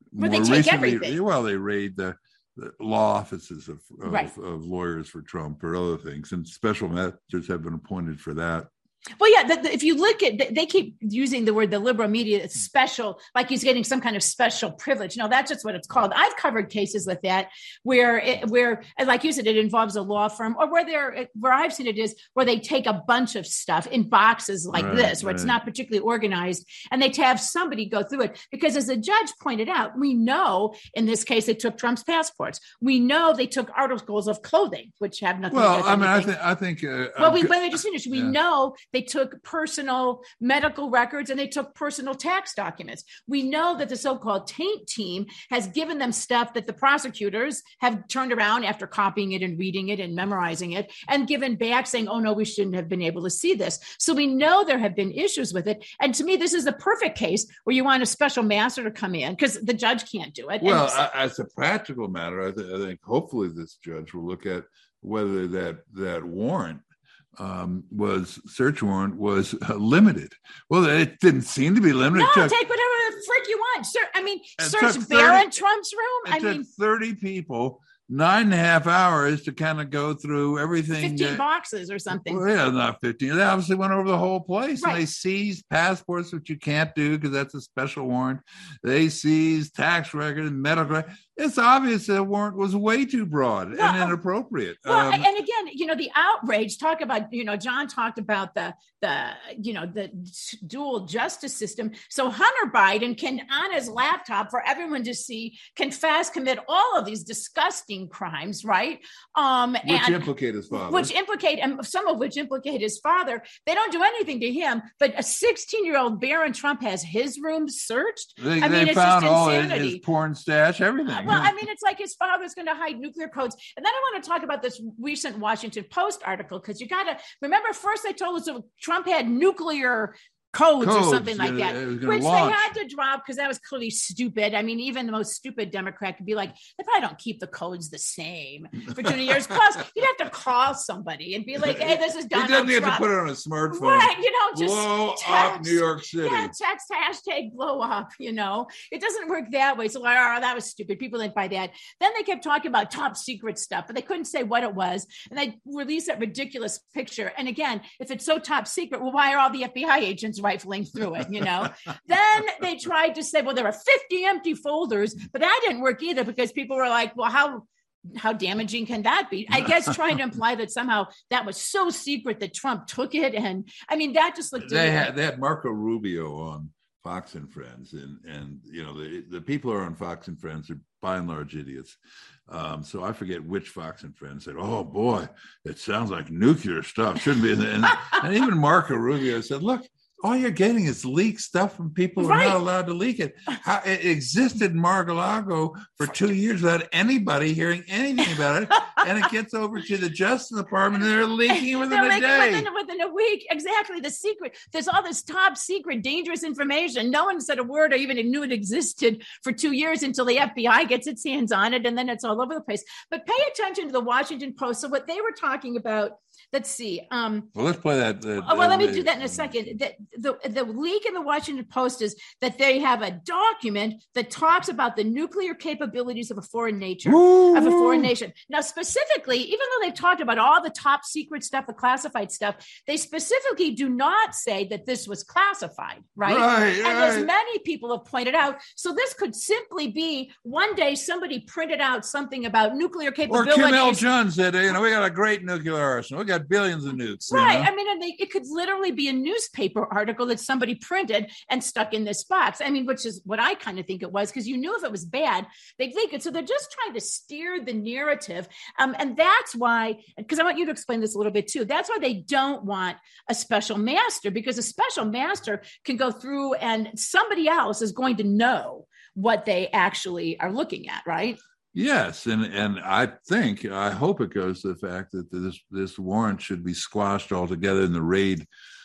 [SPEAKER 3] more
[SPEAKER 2] they take
[SPEAKER 3] recently,
[SPEAKER 2] everything.
[SPEAKER 3] well, they raid the, the law offices of of,
[SPEAKER 2] right.
[SPEAKER 3] of lawyers for Trump or other things, and special masters have been appointed for that.
[SPEAKER 2] Well, yeah, the, the, if you look at, they keep using the word, the liberal media, it's special, like he's getting some kind of special privilege. No, that's just what it's called. I've covered cases with that where, it, where, like you said, it involves a law firm, or where they're, where I've seen it is where they take a bunch of stuff in boxes like
[SPEAKER 3] right,
[SPEAKER 2] this, where
[SPEAKER 3] right.
[SPEAKER 2] it's not particularly organized, and they have somebody go through it. Because as the judge pointed out, we know in this case, they took Trump's passports. We know they took articles of clothing, which have nothing
[SPEAKER 3] Well,
[SPEAKER 2] to do with
[SPEAKER 3] I mean,
[SPEAKER 2] anything.
[SPEAKER 3] I think, I think, uh,
[SPEAKER 2] well, we, when they just finished, we
[SPEAKER 3] yeah.
[SPEAKER 2] know they took personal medical records and they took personal tax documents. We know that the so-called taint team has given them stuff that the prosecutors have turned around after copying it and reading it and memorizing it and given back saying, oh, no, we shouldn't have been able to see this. So we know there have been issues with it. And to me, this is the perfect case where you want a special master to come in because the judge can't do it.
[SPEAKER 3] Well,
[SPEAKER 2] so-
[SPEAKER 3] as a practical matter, I, th- I think hopefully this judge will look at whether that that warrant um, was search warrant was uh, limited. Well, it didn't seem to be limited.
[SPEAKER 2] No,
[SPEAKER 3] took,
[SPEAKER 2] take whatever the frick you want. Sir, I mean,
[SPEAKER 3] It
[SPEAKER 2] search
[SPEAKER 3] took
[SPEAKER 2] Barron
[SPEAKER 3] thirty
[SPEAKER 2] Trump's room.
[SPEAKER 3] it
[SPEAKER 2] I
[SPEAKER 3] took
[SPEAKER 2] mean,
[SPEAKER 3] thirty people, nine and a half hours to kind of go through everything.
[SPEAKER 2] fifteen
[SPEAKER 3] uh,
[SPEAKER 2] boxes or something.
[SPEAKER 3] Well, yeah, not fifteen. They obviously went over the whole place.
[SPEAKER 2] Right.
[SPEAKER 3] And they seized passports, which you can't do because that's a special warrant. They seized tax records, medical records. It's obvious the warrant was way too broad
[SPEAKER 2] Well,
[SPEAKER 3] and inappropriate.
[SPEAKER 2] Well,
[SPEAKER 3] Um,
[SPEAKER 2] and again, you know, the outrage, talk about, you know, John talked about the, the, you know, the dual justice system. So Hunter Biden can, on his laptop for everyone to see, confess, commit all of these disgusting crimes, right? Um,
[SPEAKER 3] which
[SPEAKER 2] and,
[SPEAKER 3] implicate his father.
[SPEAKER 2] Which implicate, and some of which implicate his father. They don't do anything to him, but a sixteen-year-old Barron Trump has his room searched.
[SPEAKER 3] They,
[SPEAKER 2] I mean,
[SPEAKER 3] they
[SPEAKER 2] it's
[SPEAKER 3] found
[SPEAKER 2] just
[SPEAKER 3] all his,
[SPEAKER 2] insanity.
[SPEAKER 3] his porn stash, everything.
[SPEAKER 2] Well, I mean, it's like his father's going to hide nuclear codes. And then I want to talk about this recent Washington Post article, because you got to remember, first they told us that Trump had nuclear codes,
[SPEAKER 3] Codes,
[SPEAKER 2] or something like
[SPEAKER 3] uh,
[SPEAKER 2] that,
[SPEAKER 3] it was gonna
[SPEAKER 2] which
[SPEAKER 3] launch.
[SPEAKER 2] they had to drop because that was clearly stupid. I mean, even the most stupid Democrat could be like, they probably don't keep the codes the same for twenty years. Plus, you'd have to call somebody and be like, hey, this is
[SPEAKER 3] he
[SPEAKER 2] Donald
[SPEAKER 3] doesn't have
[SPEAKER 2] Trump.
[SPEAKER 3] to put it on a smartphone.
[SPEAKER 2] Right, you know, just
[SPEAKER 3] blow
[SPEAKER 2] text.
[SPEAKER 3] up New York City.
[SPEAKER 2] Yeah, text hashtag blow up, you know. It doesn't work that way. So, like, oh, that was stupid. People didn't buy that. Then they kept talking about top secret stuff, but they couldn't say what it was. And they released that ridiculous picture. And again, if it's so top secret, well, why are all the F B I agents rifling through it, you know? Then they tried to say, well, there are fifty empty folders, but that didn't work either because people were like, well, how how damaging can that be? I guess trying to imply that somehow that was so secret that Trump took it. And I mean, that just looked.
[SPEAKER 3] They had they had Marco Rubio on Fox and Friends, and and you know the the people who are on Fox and Friends are by and large idiots. Um, so I forget which Fox and Friends said, "Oh boy, it sounds like nuclear stuff. Shouldn't be." And, and even Marco Rubio said, "Look, all you're getting is leaked stuff from people who are
[SPEAKER 2] Right.
[SPEAKER 3] not allowed to leak it. How, it existed in Mar-a-Lago for two years without anybody hearing anything about it, and it gets over to the Justice Department, and they're leaking it within
[SPEAKER 2] They're
[SPEAKER 3] a
[SPEAKER 2] like,
[SPEAKER 3] day."
[SPEAKER 2] Within, within a week, exactly. The secret. There's all this top secret, dangerous information. No one said a word or even knew it existed for two years until the F B I gets its hands on it, and then it's all over the place. But pay attention to the Washington Post. So what they were talking about. Let's see. Um,
[SPEAKER 3] Well, let's play that. that
[SPEAKER 2] oh, well, let me
[SPEAKER 3] that-
[SPEAKER 2] do that in a second. The, the, the leak in the Washington Post is that they have a document that talks about the nuclear capabilities of a foreign nature,
[SPEAKER 3] Woo!
[SPEAKER 2] of a foreign nation. Now, specifically, even though they've talked about all the top secret stuff, the classified stuff, they specifically do not say that this was classified, right?
[SPEAKER 3] Right,
[SPEAKER 2] and as
[SPEAKER 3] right.
[SPEAKER 2] many people have pointed out, so this could simply be one day somebody printed out something about nuclear
[SPEAKER 3] Or
[SPEAKER 2] capabilities.
[SPEAKER 3] Kim Il-jung said, "You know, we got a great nuclear arsenal. We got billions of nukes." you
[SPEAKER 2] Right.
[SPEAKER 3] know?
[SPEAKER 2] I mean, and they, it could literally be a newspaper article that somebody printed and stuck in this box. I mean, which is what I kind of think it was, because you knew if it was bad, they'd leak it. So they're just trying to steer the narrative. Um, and that's why, because I want you to explain this a little bit too. That's why they don't want a special master, because a special master can go through and somebody else is going to know what they actually are looking at, right?
[SPEAKER 3] Yes, and and I think I hope it goes to the fact that this this warrant should be squashed altogether and the raid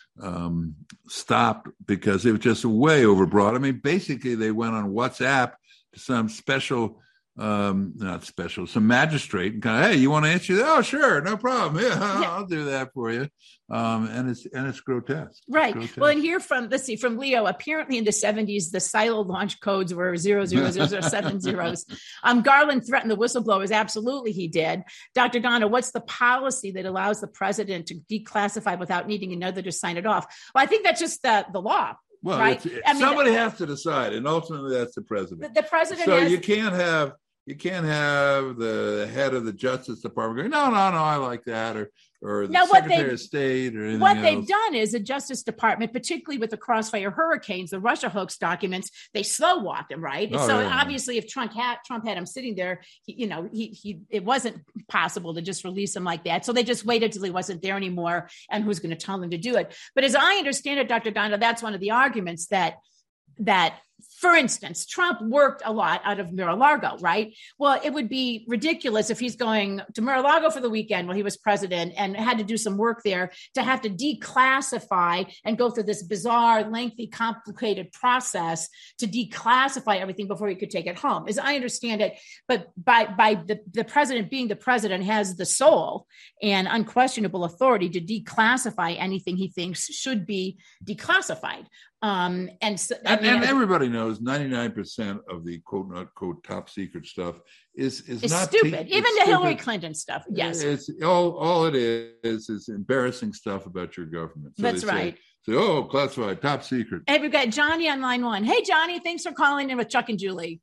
[SPEAKER 3] um, stopped, because it was just way overbroad. I mean, basically they went on WhatsApp to some special um, not special, some magistrate, and kind of, hey, you want to answer that? Oh, sure, no problem. Yeah,
[SPEAKER 2] Yeah.
[SPEAKER 3] I'll do that for you. Um, and it's and it's grotesque.
[SPEAKER 2] Right.
[SPEAKER 3] It's grotesque.
[SPEAKER 2] Well, and here from, let's see, from Leo, apparently in the seventies, the silo launch codes were zero, zero, zero, zero, seven zeros. Um, Garland threatened the whistleblowers. Absolutely, he did. Doctor Donna, what's the policy that allows the president to declassify without needing another to sign it off? Well, I think that's just the, the law.
[SPEAKER 3] Well,
[SPEAKER 2] right?
[SPEAKER 3] it's,
[SPEAKER 2] I mean,
[SPEAKER 3] somebody
[SPEAKER 2] the,
[SPEAKER 3] has to decide, and ultimately that's the president.
[SPEAKER 2] The, the president
[SPEAKER 3] So
[SPEAKER 2] has,
[SPEAKER 3] you can't have you can't have the head of the Justice Department going, no, no, no, I like that, or or the
[SPEAKER 2] Now, what
[SPEAKER 3] Secretary
[SPEAKER 2] they-
[SPEAKER 3] of State, or anything
[SPEAKER 2] what
[SPEAKER 3] else.
[SPEAKER 2] they've done is the Justice Department, particularly with the Crossfire Hurricanes, the Russia hoax documents, they slow walked him, right?
[SPEAKER 3] Oh,
[SPEAKER 2] so
[SPEAKER 3] yeah.
[SPEAKER 2] obviously, if Trump had Trump had him sitting there, he, you know, he he it wasn't possible to just release him like that. So they just waited till he wasn't there anymore, and who's going to tell them to do it? But as I understand it, Doctor Donna, that's one of the arguments that that. For instance, Trump worked a lot out of Mar-a-Lago, right? Well, it would be ridiculous if he's going to Mar-a-Lago for the weekend while he was president and had to do some work there to have to declassify and go through this bizarre, lengthy, complicated process to declassify everything before he could take it home, as I understand it. But by, by the, the president being the president has the sole and unquestionable authority to declassify anything he thinks should be declassified. Um, and, so, I
[SPEAKER 3] And,
[SPEAKER 2] mean,
[SPEAKER 3] and everybody knows ninety-nine percent of the quote unquote top secret stuff is is
[SPEAKER 2] it's
[SPEAKER 3] not
[SPEAKER 2] stupid.
[SPEAKER 3] te-
[SPEAKER 2] Even
[SPEAKER 3] it's
[SPEAKER 2] the Hillary
[SPEAKER 3] stupid.
[SPEAKER 2] Clinton stuff. Yes.
[SPEAKER 3] It's all all it is is embarrassing stuff about your government. So
[SPEAKER 2] That's
[SPEAKER 3] they say,
[SPEAKER 2] right.
[SPEAKER 3] Say, oh, classified, top secret.
[SPEAKER 2] Hey, we've got Johnny on line one. Hey, Johnny, thanks for calling in with Chuck and Julie.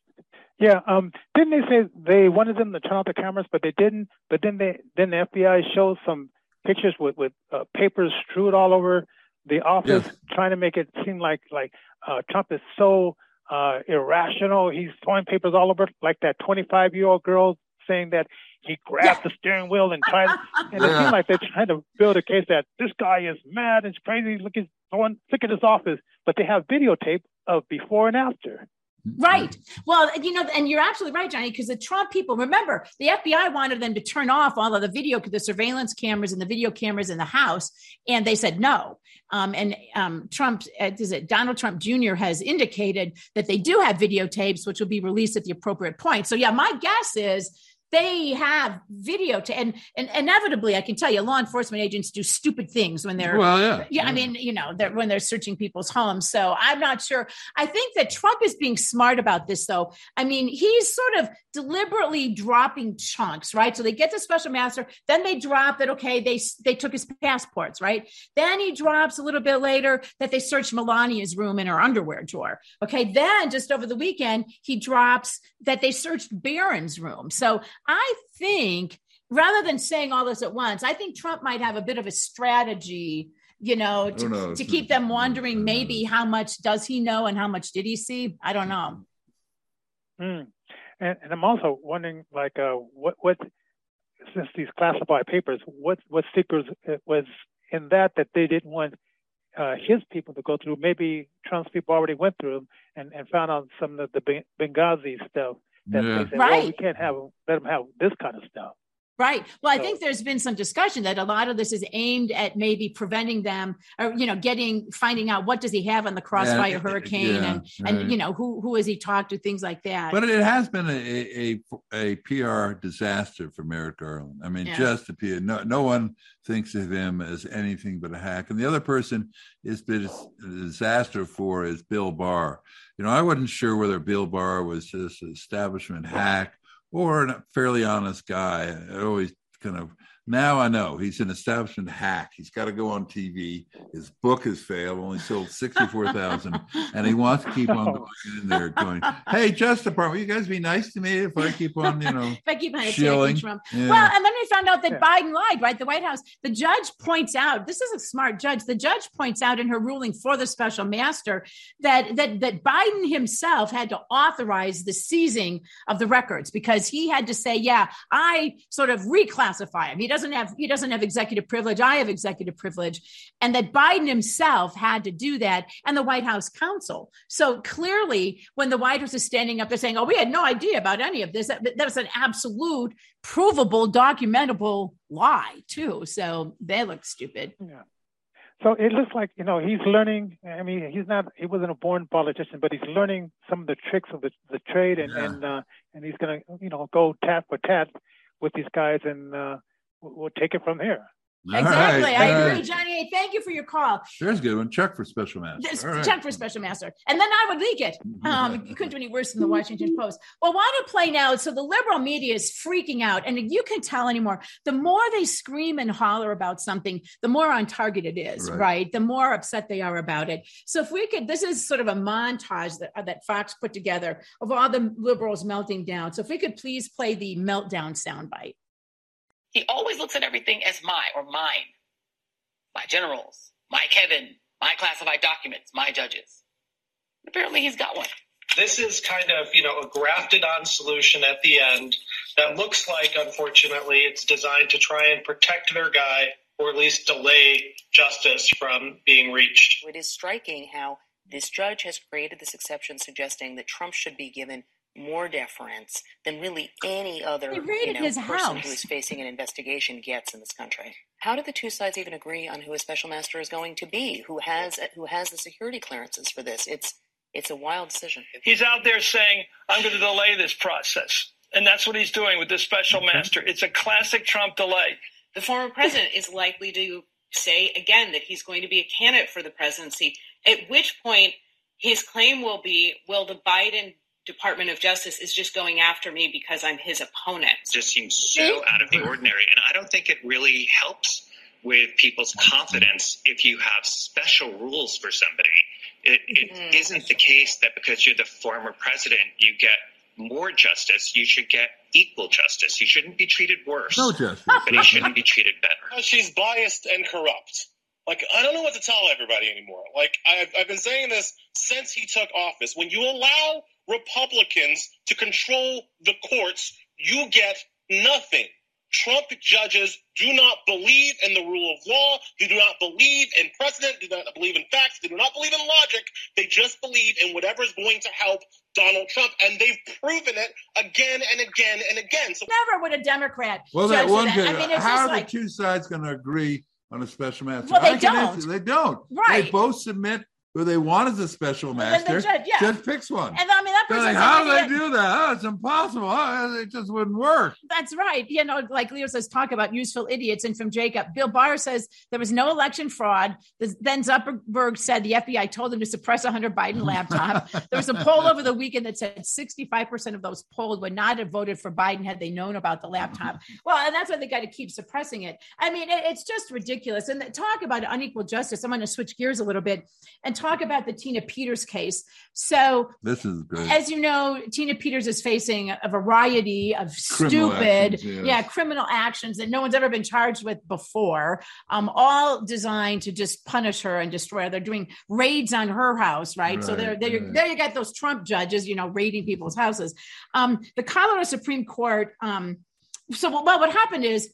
[SPEAKER 5] Yeah, um, didn't they say they wanted them to turn off the cameras, but they didn't? But then they then the F B I showed some pictures with with uh, papers strewed all over the office,
[SPEAKER 3] Yes.
[SPEAKER 5] trying to make it seem like like uh, Trump is so uh, irrational. He's throwing papers all over, like that twenty-five-year-old girl saying that he grabbed the steering wheel and tried. And it
[SPEAKER 3] Yeah.
[SPEAKER 5] seemed like they're trying to build a case that this guy is mad and crazy. Look at throwing, look at his office, but they have videotape of before and after.
[SPEAKER 2] Right. Well, you know, and you're absolutely right, Johnny, because the Trump people, remember, the F B I wanted them to turn off all of the video, the surveillance cameras and the video cameras in the house. And they said no. Um, and um, Trump, uh, is it Donald Trump Junior has indicated that they do have videotapes, which will be released at the appropriate point. So, yeah, my guess is they have video to, and, and inevitably, I can tell you, law enforcement agents do stupid things when they're,
[SPEAKER 3] Well, yeah.
[SPEAKER 2] yeah, I mean, you know, they're, when they're searching people's homes. So I'm not sure. I think that Trump is being smart about this, though. I mean, he's sort of deliberately dropping chunks, right? So they get the special master, then they drop that, okay, they they took his passports, right? Then he drops a little bit later that they searched Melania's room in her underwear drawer. Okay, then just over the weekend, he drops that they searched Barron's room. So I think rather than saying all this at once, I think Trump might have a bit of a strategy, you know, to,
[SPEAKER 3] knows?
[SPEAKER 2] to keep them wondering maybe how much does he know and how much did he see? I don't know.
[SPEAKER 5] Mm. And, and I'm also wondering, like, uh, what, what, since these classified papers, what, what secrets was in that that they didn't want uh, his people to go through? Maybe Trump's people already went through them and, and found out some of the Benghazi stuff. That
[SPEAKER 3] Yeah.
[SPEAKER 5] they said,
[SPEAKER 2] Right.
[SPEAKER 5] well, we can't have let them have this kind of stuff.
[SPEAKER 2] Right. Well, I
[SPEAKER 5] So-
[SPEAKER 2] think there's been some discussion that a lot of this is aimed at maybe preventing them or, you know, getting, finding out what does he have on the Crossfire
[SPEAKER 3] Yeah,
[SPEAKER 2] Hurricane
[SPEAKER 3] yeah,
[SPEAKER 2] and,
[SPEAKER 3] right.
[SPEAKER 2] and, you know, who, who has he talked to, things like that.
[SPEAKER 3] But it has been a, a, a P R disaster for Merrick Garland. I mean,
[SPEAKER 2] Yeah.
[SPEAKER 3] just a P R. No, no one thinks of him as anything but a hack. And the other person has been a disaster for is Bill Barr. You know, I wasn't sure whether Bill Barr was just an establishment hack or a fairly honest guy. I always kind of, now I know he's an establishment hack. He's got to go on T V. His book has failed, only sold sixty-four thousand, and he wants to keep on going in there going, hey, Justice Department, will you guys be nice to me if I keep on, you know,
[SPEAKER 2] if I keep on attacking
[SPEAKER 3] shilling?
[SPEAKER 2] Trump.
[SPEAKER 3] Yeah.
[SPEAKER 2] Well, and then we found out that
[SPEAKER 5] Yeah.
[SPEAKER 2] Biden lied, right? The White House, the judge points out, this is a smart judge. The judge points out in her ruling for the special master that, that, that Biden himself had to authorize the seizing of the records because he had to say, yeah, I sort of reclassify him. He doesn't have, he doesn't have executive privilege. I have executive privilege. And that Biden himself had to do that and the White House counsel. So clearly when the White House is standing up, they're saying, oh, we had no idea about any of this. That, that was an absolute provable, documentable lie too. So they look stupid.
[SPEAKER 5] Yeah. So it looks like, you know, he's learning. I mean, he's not, he wasn't a born politician, but he's learning some of the tricks of the, the trade, and, yeah. and, uh, and he's going to, you know, go tat for tat with these guys, and uh, we'll, we'll take it from here.
[SPEAKER 2] Exactly.
[SPEAKER 3] Right,
[SPEAKER 2] I agree,
[SPEAKER 3] right.
[SPEAKER 2] Johnny. Thank you for your call.
[SPEAKER 3] There's a good one. Chuck for Special Master.
[SPEAKER 2] Right. Chuck for Special Master. And then I would leak it. Um, you couldn't do any worse than the Washington Post. Well, I want to play now. So the liberal media is freaking out. And you can tell anymore. The more they scream and holler about something, the more on target it is, right? right? The more upset they are about it. So if we could, this is sort of a montage that, that Fox put together of all the liberals melting down. So if we could please play the meltdown soundbite.
[SPEAKER 6] He always looks at everything as my or mine. My generals, my Kevin, my classified documents, my judges. Apparently he's got one.
[SPEAKER 7] This is kind of, you know, a grafted on solution at the end that looks like, unfortunately, it's designed to try and protect their guy or at least delay justice from being reached.
[SPEAKER 6] It is striking how this judge has created this exception suggesting that Trump should be given more deference than really any other you know, person
[SPEAKER 2] house.
[SPEAKER 6] who is facing an investigation gets in this country. How do the two sides even agree on who a special master is going to be? Who has who has the security clearances for this? It's it's a wild decision.
[SPEAKER 8] He's out there saying, "I'm going to delay this process," and that's what he's doing with this special master. It's a classic Trump delay.
[SPEAKER 6] The former president is likely to say again that he's going to be a candidate for the presidency. At which point, his claim will be, "Well, the Biden Department of Justice is just going after me because I'm his opponent."
[SPEAKER 9] It just seems so out of the ordinary. And I don't think it really helps with people's confidence if you have special rules for somebody. It, it mm-hmm. isn't the case that because you're the former president, you get more justice. You should get equal justice. You shouldn't be treated worse.
[SPEAKER 3] No justice.
[SPEAKER 9] But he shouldn't be treated better.
[SPEAKER 10] She's biased and corrupt. Like, I don't know what to tell everybody anymore. Like, I've, I've been saying this since he took office. When you allow Republicans to control the courts, you get nothing. Trump judges do not believe in the rule of law. They do not believe in precedent. They do not believe in facts. They do not believe in logic. They just believe in whatever is going to help Donald Trump. And they've proven it again and again and again. So
[SPEAKER 2] never would a Democrat.
[SPEAKER 3] Well, that one
[SPEAKER 2] that.
[SPEAKER 3] could,
[SPEAKER 2] I mean,
[SPEAKER 3] how are
[SPEAKER 2] like,
[SPEAKER 3] the two sides going to agree on a special master?
[SPEAKER 2] Well, they
[SPEAKER 3] I can
[SPEAKER 2] don't.
[SPEAKER 3] answer, they don't.
[SPEAKER 2] Right.
[SPEAKER 3] They both submit who they want as a special master.
[SPEAKER 2] The judge, yeah.
[SPEAKER 3] Judge picks one.
[SPEAKER 2] And I mean, that
[SPEAKER 3] like, how do they do that? Oh, it's impossible. Oh, it just wouldn't work.
[SPEAKER 2] That's right. You know, like Leo says, talk about useful idiots. And from Jacob, Bill Barr says there was no election fraud. Then Zuckerberg said the F B I told him to suppress a Hunter Biden laptop. There was a poll over the weekend that said sixty-five percent of those polled would not have voted for Biden had they known about the laptop. Well, and that's why they got to keep suppressing it. I mean, it, it's just ridiculous. And the, talk about unequal justice. I'm going to switch gears a little bit and talk about the Tina Peters case. So
[SPEAKER 3] this is good.
[SPEAKER 2] As you know, Tina Peters is facing a variety of
[SPEAKER 3] criminal
[SPEAKER 2] stupid,
[SPEAKER 3] actions, yes.
[SPEAKER 2] yeah, criminal actions that no one's ever been charged with before, um, all designed to just punish her and destroy her. They're doing raids on her house, right? right so they're, they're, right. there you got those Trump judges, you know, raiding people's houses. Um, the Colorado Supreme Court, um, so well, what happened is,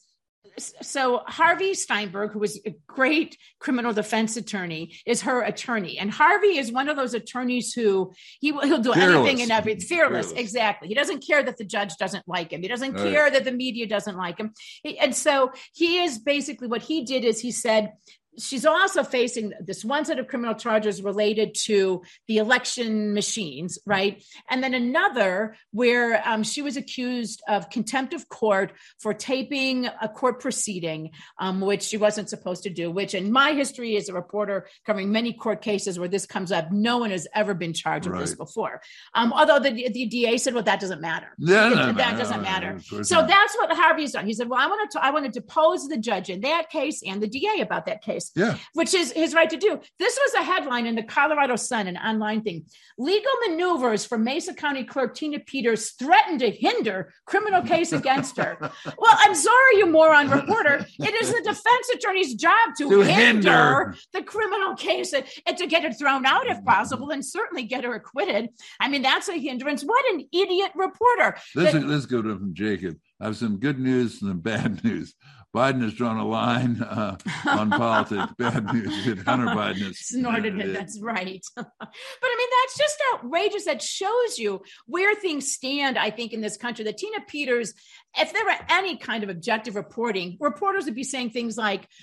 [SPEAKER 2] So Harvey Steinberg, who was a great criminal defense attorney, is her attorney. And Harvey is one of those attorneys who he, he'll do fearless. anything and everything. Fearless, fearless, exactly. He doesn't care that the judge doesn't like him. He doesn't All care right. that the media doesn't like him. He, and so he is basically, what he did is he said, she's also facing this one set of criminal charges related to the election machines, right? And then another where um, she was accused of contempt of court for taping a court proceeding, um, which she wasn't supposed to do, which in my history as a reporter covering many court cases where this comes up, no one has ever been charged right. with this before. Um, although the, the D A said, well, that doesn't matter.
[SPEAKER 3] Yeah,
[SPEAKER 2] it,
[SPEAKER 3] no,
[SPEAKER 2] that
[SPEAKER 3] no,
[SPEAKER 2] doesn't
[SPEAKER 3] no,
[SPEAKER 2] matter.
[SPEAKER 3] no,
[SPEAKER 2] so
[SPEAKER 3] not.
[SPEAKER 2] that's what Harvey's done. He said, well, I want to, I want to depose the judge in that case and the D A about that case.
[SPEAKER 3] Yeah.
[SPEAKER 2] Which is his right to do. This was a headline in the Colorado Sun, an online thing. Legal maneuvers for Mesa County Clerk Tina Peters threatened to hinder criminal case against her. Well, I'm sorry, you moron reporter. It is the defense attorney's job to,
[SPEAKER 3] to
[SPEAKER 2] hinder,
[SPEAKER 3] hinder
[SPEAKER 2] the criminal case and, and to get it thrown out if possible and certainly get her acquitted. I mean, that's a hindrance. What an idiot reporter.
[SPEAKER 3] Let's,
[SPEAKER 2] that,
[SPEAKER 3] let's go to from Jacob. I have some good news and some bad news. Biden has drawn a line uh, on politics. Bad news. Hunter Biden has
[SPEAKER 2] snorted it. That's right. But I mean, that's just outrageous. That shows you where things stand, I think, in this country. That Tina Peters, if there were any kind of objective reporting, reporters would be saying things like,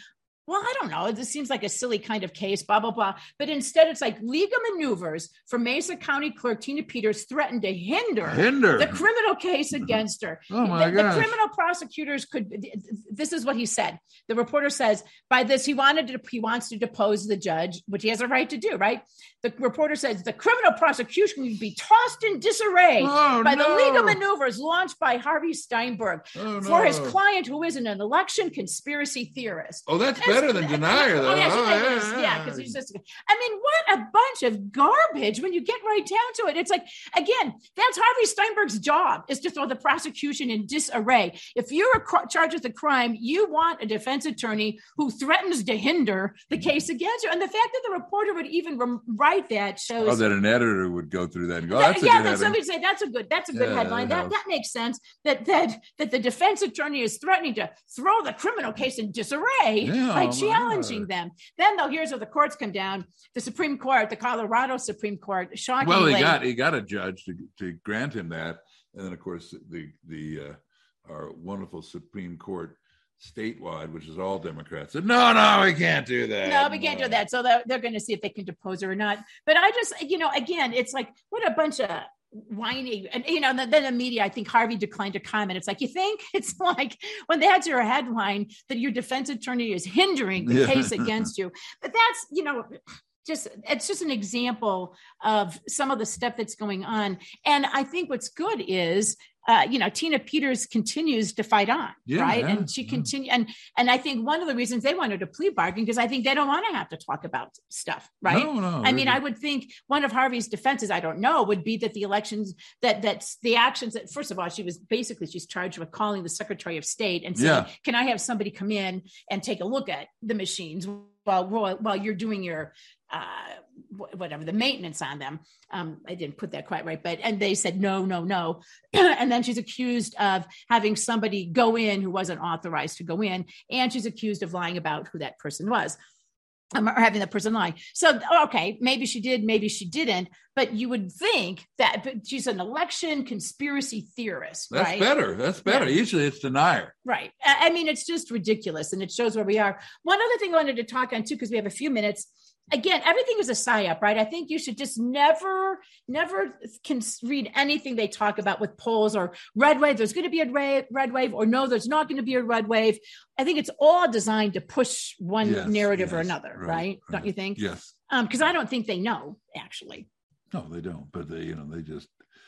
[SPEAKER 2] well, I don't know. This seems like a silly kind of case, blah, blah, blah. But instead, it's like legal maneuvers for Mesa County Clerk Tina Peters threatened to hinder,
[SPEAKER 3] hinder.
[SPEAKER 2] the criminal case against her.
[SPEAKER 3] Oh, my
[SPEAKER 2] the,
[SPEAKER 3] gosh.
[SPEAKER 2] The criminal prosecutors could, this is what he said. The reporter says, by this, he wanted to, he wants to depose the judge, which he has a right to do, right? The reporter says the criminal prosecution would be tossed in disarray
[SPEAKER 3] oh,
[SPEAKER 2] by
[SPEAKER 3] no.
[SPEAKER 2] the legal maneuvers launched by Harvey Steinberg
[SPEAKER 3] oh,
[SPEAKER 2] for
[SPEAKER 3] no.
[SPEAKER 2] his client, who is an election conspiracy theorist.
[SPEAKER 3] Oh, that's better than denier, though.
[SPEAKER 2] Oh, yeah,
[SPEAKER 3] oh,
[SPEAKER 2] yeah, yeah, because he's just, I mean, what a bunch of garbage when you get right down to it. It's like, again, that's Harvey Steinberg's job, is to throw the prosecution in disarray. If you're cr- charged with a crime, you want a defense attorney who threatens to hinder the case against you. And the fact that the reporter would even rem- write that shows.
[SPEAKER 3] Oh, that an editor would go through that and go,
[SPEAKER 2] that,
[SPEAKER 3] that's
[SPEAKER 2] yeah,
[SPEAKER 3] a good
[SPEAKER 2] that somebody say that's a good, that's a good
[SPEAKER 3] yeah,
[SPEAKER 2] headline. That, that makes sense. That, that, that the defense attorney is threatening to throw the criminal case in disarray
[SPEAKER 3] yeah,
[SPEAKER 2] by challenging them. Then though, here's where the courts come down. The Supreme Court, the Colorado Supreme Court, shockingly.
[SPEAKER 3] Well, he got he got a judge to, to grant him that, and then of course the the uh, our wonderful Supreme Court statewide, which is all Democrats, said no, no, we can't do that.
[SPEAKER 2] No, we can't do that. So they're, they're going to see if they can depose her or not. But I just, you know, again, it's like what a bunch of whiny, and you know, then the media, I think Harvey declined to comment. It's like, you think it's like when that's your headline that your defense attorney is hindering the
[SPEAKER 3] yeah.
[SPEAKER 2] case against you. But that's, you know, just, it's just an example of some of the stuff that's going on. And I think what's good is, uh, you know, Tina Peters continues to fight on,
[SPEAKER 3] yeah,
[SPEAKER 2] right?
[SPEAKER 3] Yeah,
[SPEAKER 2] and she
[SPEAKER 3] yeah.
[SPEAKER 2] continue, and and I think one of the reasons they wanted to plea bargain, because I think they don't want to have to talk about stuff, right?
[SPEAKER 3] No, no,
[SPEAKER 2] I mean,
[SPEAKER 3] really.
[SPEAKER 2] I would think one of Harvey's defenses, I don't know, would be that the elections, that that's the actions that, first of all, she was basically, she's charged with calling the Secretary of State and saying,
[SPEAKER 3] Yeah.
[SPEAKER 2] can I have somebody come in and take a look at the machines while while you're doing your uh, whatever, the maintenance on them. Um, I didn't put that quite right, but, and they said, no, no, no. And then she's accused of having somebody go in who wasn't authorized to go in. And she's accused of lying about who that person was. Um, or having that person lie. So, okay, maybe she did, maybe she didn't, but you would think that, but she's an election conspiracy theorist,
[SPEAKER 3] That's
[SPEAKER 2] right?
[SPEAKER 3] better. That's better.
[SPEAKER 2] Yeah.
[SPEAKER 3] Usually it's denier.
[SPEAKER 2] Right. I I mean, it's just ridiculous, and it shows where we are. One other thing I wanted to talk on too, because we have a few minutes. Again, everything is a psyop, right? I think you should just never, never can read anything they talk about with polls or red wave. There's going to be a red, red wave, or no, there's not going to be a red wave. I think it's all designed to push one
[SPEAKER 3] Yes,
[SPEAKER 2] narrative
[SPEAKER 3] yes,
[SPEAKER 2] or another, right?
[SPEAKER 3] right,
[SPEAKER 2] Don't
[SPEAKER 3] right.
[SPEAKER 2] you think?
[SPEAKER 3] Yes.
[SPEAKER 2] Um, because I don't think they know, actually.
[SPEAKER 3] No, they don't. But they, you know, they just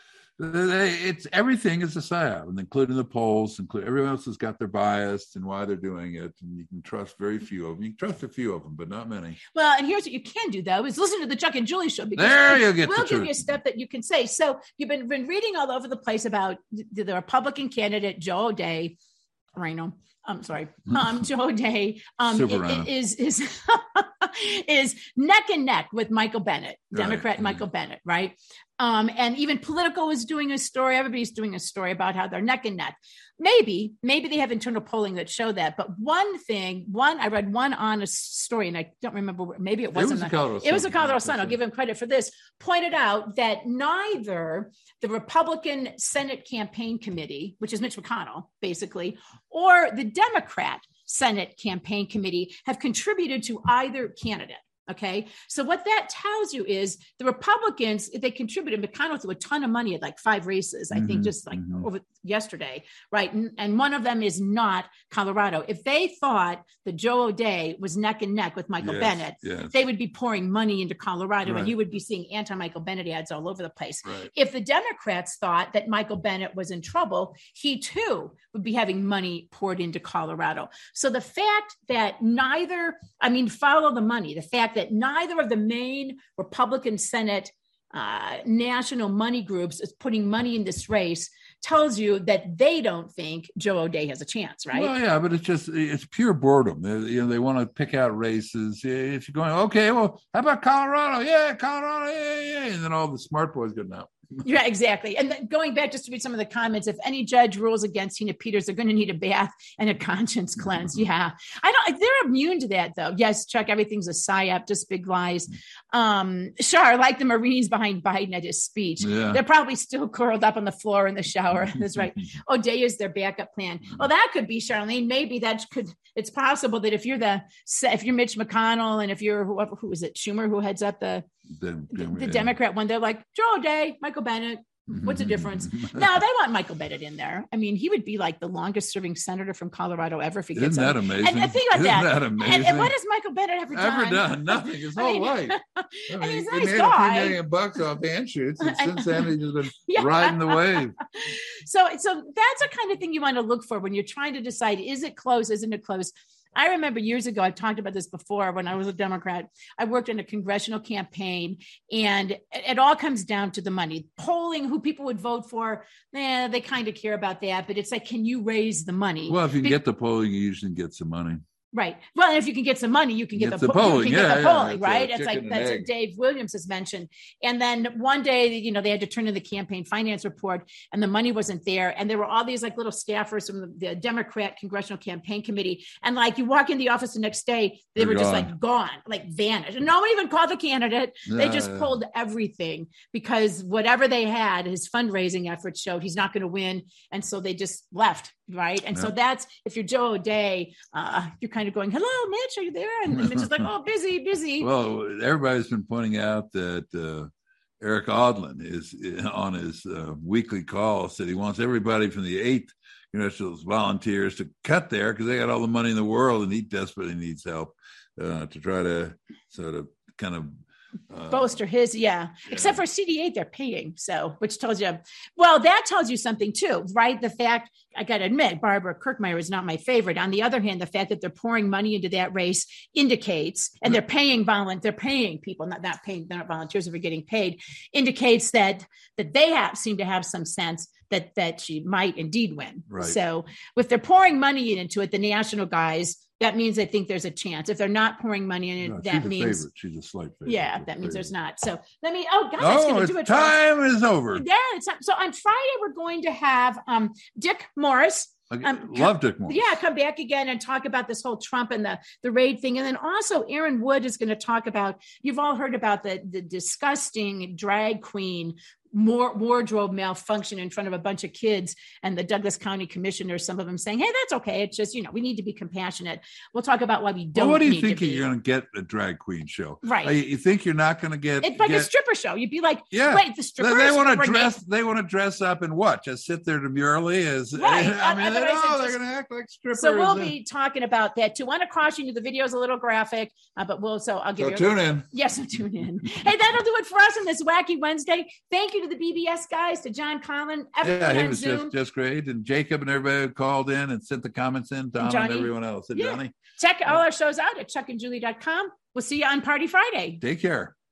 [SPEAKER 3] they, it's everything is a psyop, including the polls, including everyone else has got their bias and why they're doing it, and you can trust very few of them. You can trust a few of them, but not many.
[SPEAKER 2] Well, and here's what you can do, though, is listen to the Chuck and Julie show. Because
[SPEAKER 3] there you get
[SPEAKER 2] we'll
[SPEAKER 3] the
[SPEAKER 2] give
[SPEAKER 3] truth.
[SPEAKER 2] you a step that you can say. So you've been, been reading all over the place about the, the Republican candidate, Joe O'Dea, Rhino. I'm sorry, um, Joe O'Dea um,
[SPEAKER 3] Super
[SPEAKER 2] is is is neck and neck with Michael Bennet, Democrat
[SPEAKER 3] Right.
[SPEAKER 2] Michael Bennet, right? Um, and even Politico is doing a story. Everybody's doing a story about how they're neck and neck. Maybe, maybe they have internal polling that show that. But one thing, one, I read one honest story, and I don't remember. Maybe it wasn't.
[SPEAKER 3] was a Colorado
[SPEAKER 2] It was a
[SPEAKER 3] Sun.
[SPEAKER 2] Colorado Sun. I'll give him credit for this. Pointed out that neither the Republican Senate Campaign Committee, which is Mitch McConnell, basically, or the Democrat Senate Campaign Committee have contributed to either candidate. Okay. So what that tells you is the Republicans, they contributed, McConnell threw a ton of money at like five races, I mm-hmm, think just like mm-hmm. over yesterday. Right. And, and one of them is not Colorado. If they thought that Joe O'Dea was neck and neck with Michael
[SPEAKER 3] yes,
[SPEAKER 2] Bennet,
[SPEAKER 3] yes.
[SPEAKER 2] they would be pouring money into Colorado,
[SPEAKER 3] right.
[SPEAKER 2] and you would be seeing anti-Michael Bennet ads all over the place.
[SPEAKER 3] Right.
[SPEAKER 2] If the Democrats thought that Michael Bennet was in trouble, he too would be having money poured into Colorado. So the fact that neither, I mean, follow the money, the fact that neither of the main Republican Senate uh, national money groups is putting money in this race tells you that they don't think Joe O'Dea has a chance, right?
[SPEAKER 3] Well, yeah, but it's just, it's pure boredom. They, you know, they want to pick out races. If you're going, okay, well, how about Colorado? Yeah, Colorado, yeah, yeah. And then all the smart boys go, no,
[SPEAKER 2] Yeah, exactly. And then going back just to read some of the comments, if any judge rules against Tina Peters, they're going to need a bath and a conscience cleanse. Yeah. I don't, they're immune to that though. Yes, Chuck, everything's a psyop, just big lies. Um, sure, like the Marines behind Biden at his speech.
[SPEAKER 3] Yeah.
[SPEAKER 2] They're probably still curled up on the floor in the shower. That's right. O'Day is their backup plan. Well, that could be, Charlene. Maybe that could, it's possible that if you're the, if you're Mitch McConnell and if you're whoever, who is it, Schumer, who heads up the, the, the, the Democrat one, they're like, Joe O'Day, Michael Bennett. What's the difference? Now they want Michael Bennett in there. I mean, he would be like the longest serving senator from Colorado ever if he gets
[SPEAKER 3] Isn't that
[SPEAKER 2] him.
[SPEAKER 3] amazing?
[SPEAKER 2] And, and think about
[SPEAKER 3] Isn't
[SPEAKER 2] that.
[SPEAKER 3] that amazing?
[SPEAKER 2] And, and what has Michael Bennett ever done?
[SPEAKER 3] Ever done? Nothing his whole
[SPEAKER 2] I mean,
[SPEAKER 3] life. I
[SPEAKER 2] I
[SPEAKER 3] mean,
[SPEAKER 2] mean, he's a
[SPEAKER 3] he
[SPEAKER 2] nice
[SPEAKER 3] made
[SPEAKER 2] guy.
[SPEAKER 3] a few million bucks off hand shoots, and since then he's just been
[SPEAKER 2] Yeah.
[SPEAKER 3] riding the wave.
[SPEAKER 2] So, so that's the kind of thing you want to look for when you're trying to decide, is it close? Isn't it close? I remember years ago, I've talked about this before when I was a Democrat, I worked in a congressional campaign, and it, it all comes down to the money. Polling who people would vote for, eh, they kind of care about that, but it's like, can you raise the money?
[SPEAKER 3] Well, if you can
[SPEAKER 2] Be-
[SPEAKER 3] get the polling, you usually get some money.
[SPEAKER 2] Right. Well, and if you can get some money, you can get,
[SPEAKER 3] Get
[SPEAKER 2] the,
[SPEAKER 3] the
[SPEAKER 2] po-
[SPEAKER 3] polling.
[SPEAKER 2] You can
[SPEAKER 3] Yeah,
[SPEAKER 2] get the
[SPEAKER 3] yeah,
[SPEAKER 2] polling,
[SPEAKER 3] it's
[SPEAKER 2] right?
[SPEAKER 3] a
[SPEAKER 2] It's like
[SPEAKER 3] chicken and
[SPEAKER 2] that's
[SPEAKER 3] egg.
[SPEAKER 2] what Dave Williams has mentioned. And then one day, you know, they had to turn in the campaign finance report, and the money wasn't there. And there were all these like little staffers from the, the Democrat Congressional Campaign Committee, and like you walk in the office the next day, they
[SPEAKER 3] They're
[SPEAKER 2] were just
[SPEAKER 3] gone.
[SPEAKER 2] like gone, like vanished. And no one even called the candidate. They just
[SPEAKER 3] Yeah.
[SPEAKER 2] pulled everything because whatever they had, his fundraising efforts showed he's not going to win, and so they just left. Right. And so
[SPEAKER 3] Yeah.
[SPEAKER 2] that's, if you're Joe O'Day, uh, you're kind of going, hello, Mitch, are you there? And Mitch is like, oh, busy, busy.
[SPEAKER 3] Well, everybody's been pointing out that uh, Eric Odlin is on his uh, weekly call, said he wants everybody from the eighth congressional volunteers to cut there because they got all the money in the world, and he desperately needs help uh, to try to sort of kind of Uh,
[SPEAKER 2] Bolster his, yeah.
[SPEAKER 3] yeah.
[SPEAKER 2] Except for C D eight, they're paying. So, which tells you, well, that tells you something too, right? The fact, I got to admit, Barbara Kirkmeyer is not my favorite. On the other hand, the fact that they're pouring money into that race indicates, and they're paying volunteers, they're paying people, not not paying, they're not volunteers, they're getting paid, indicates that that they have seem to have some sense that that she might indeed win.
[SPEAKER 3] Right.
[SPEAKER 2] So, if they're pouring money into it, the national guys, that means I think there's a chance. If they're not pouring money in it,
[SPEAKER 3] no,
[SPEAKER 2] that
[SPEAKER 3] she's a
[SPEAKER 2] means
[SPEAKER 3] favorite. She's a slight favorite.
[SPEAKER 2] yeah,
[SPEAKER 3] She's
[SPEAKER 2] that
[SPEAKER 3] a
[SPEAKER 2] means there's
[SPEAKER 3] favorite.
[SPEAKER 2] not. So let me, oh God, that's
[SPEAKER 3] Oh,
[SPEAKER 2] going to
[SPEAKER 3] it's
[SPEAKER 2] do it. for us.
[SPEAKER 3] time is over.
[SPEAKER 2] Yeah, it's time. So on Friday, we're going to have um, Dick Morris.
[SPEAKER 3] I
[SPEAKER 2] Um,
[SPEAKER 3] love Dick Morris.
[SPEAKER 2] Yeah, come back again and talk about this whole Trump and the, the raid thing. And then also Aaron Wood is going to talk about, you've all heard about the, the disgusting drag queen more wardrobe malfunction in front of a bunch of kids, and the Douglas County commissioners, some of them saying, hey, that's okay. It's just, you know, we need to be compassionate. We'll talk about why we don't
[SPEAKER 3] Well, what do you
[SPEAKER 2] need
[SPEAKER 3] think
[SPEAKER 2] to be.
[SPEAKER 3] you're going to get a drag queen show?
[SPEAKER 2] Right.
[SPEAKER 3] Uh, You think you're not going to get?
[SPEAKER 2] It's like
[SPEAKER 3] get,
[SPEAKER 2] a stripper show. You'd be like,
[SPEAKER 3] Yeah.
[SPEAKER 2] wait, the
[SPEAKER 3] They,
[SPEAKER 2] strippers
[SPEAKER 3] they want to
[SPEAKER 2] were
[SPEAKER 3] dress. They want to dress up and what? Just sit there demurely as.
[SPEAKER 2] Right.
[SPEAKER 3] I mean, they,
[SPEAKER 2] Otherwise
[SPEAKER 3] oh,
[SPEAKER 2] it's
[SPEAKER 3] they're
[SPEAKER 2] just-
[SPEAKER 3] going to act like strippers.
[SPEAKER 2] So we'll
[SPEAKER 3] and-
[SPEAKER 2] be talking about that too. Want to caution you, the video is a little graphic, uh, but we'll, so I'll give
[SPEAKER 3] So
[SPEAKER 2] you.
[SPEAKER 3] tune in.
[SPEAKER 2] Yes, so tune in. Hey, that'll do it for us on this Wacky Wednesday. Thank you to the B B S guys, to John Collin, everyone
[SPEAKER 3] Yeah, he
[SPEAKER 2] on
[SPEAKER 3] was
[SPEAKER 2] Zoom.
[SPEAKER 3] just, just great. And Jacob and everybody who called in and sent the comments in, Tom and,
[SPEAKER 2] Johnny.
[SPEAKER 3] everyone else. And
[SPEAKER 2] Yeah.
[SPEAKER 3] Johnny,
[SPEAKER 2] Check all our shows out at chuck and julie dot com. We'll see you on Party Friday.
[SPEAKER 3] take care.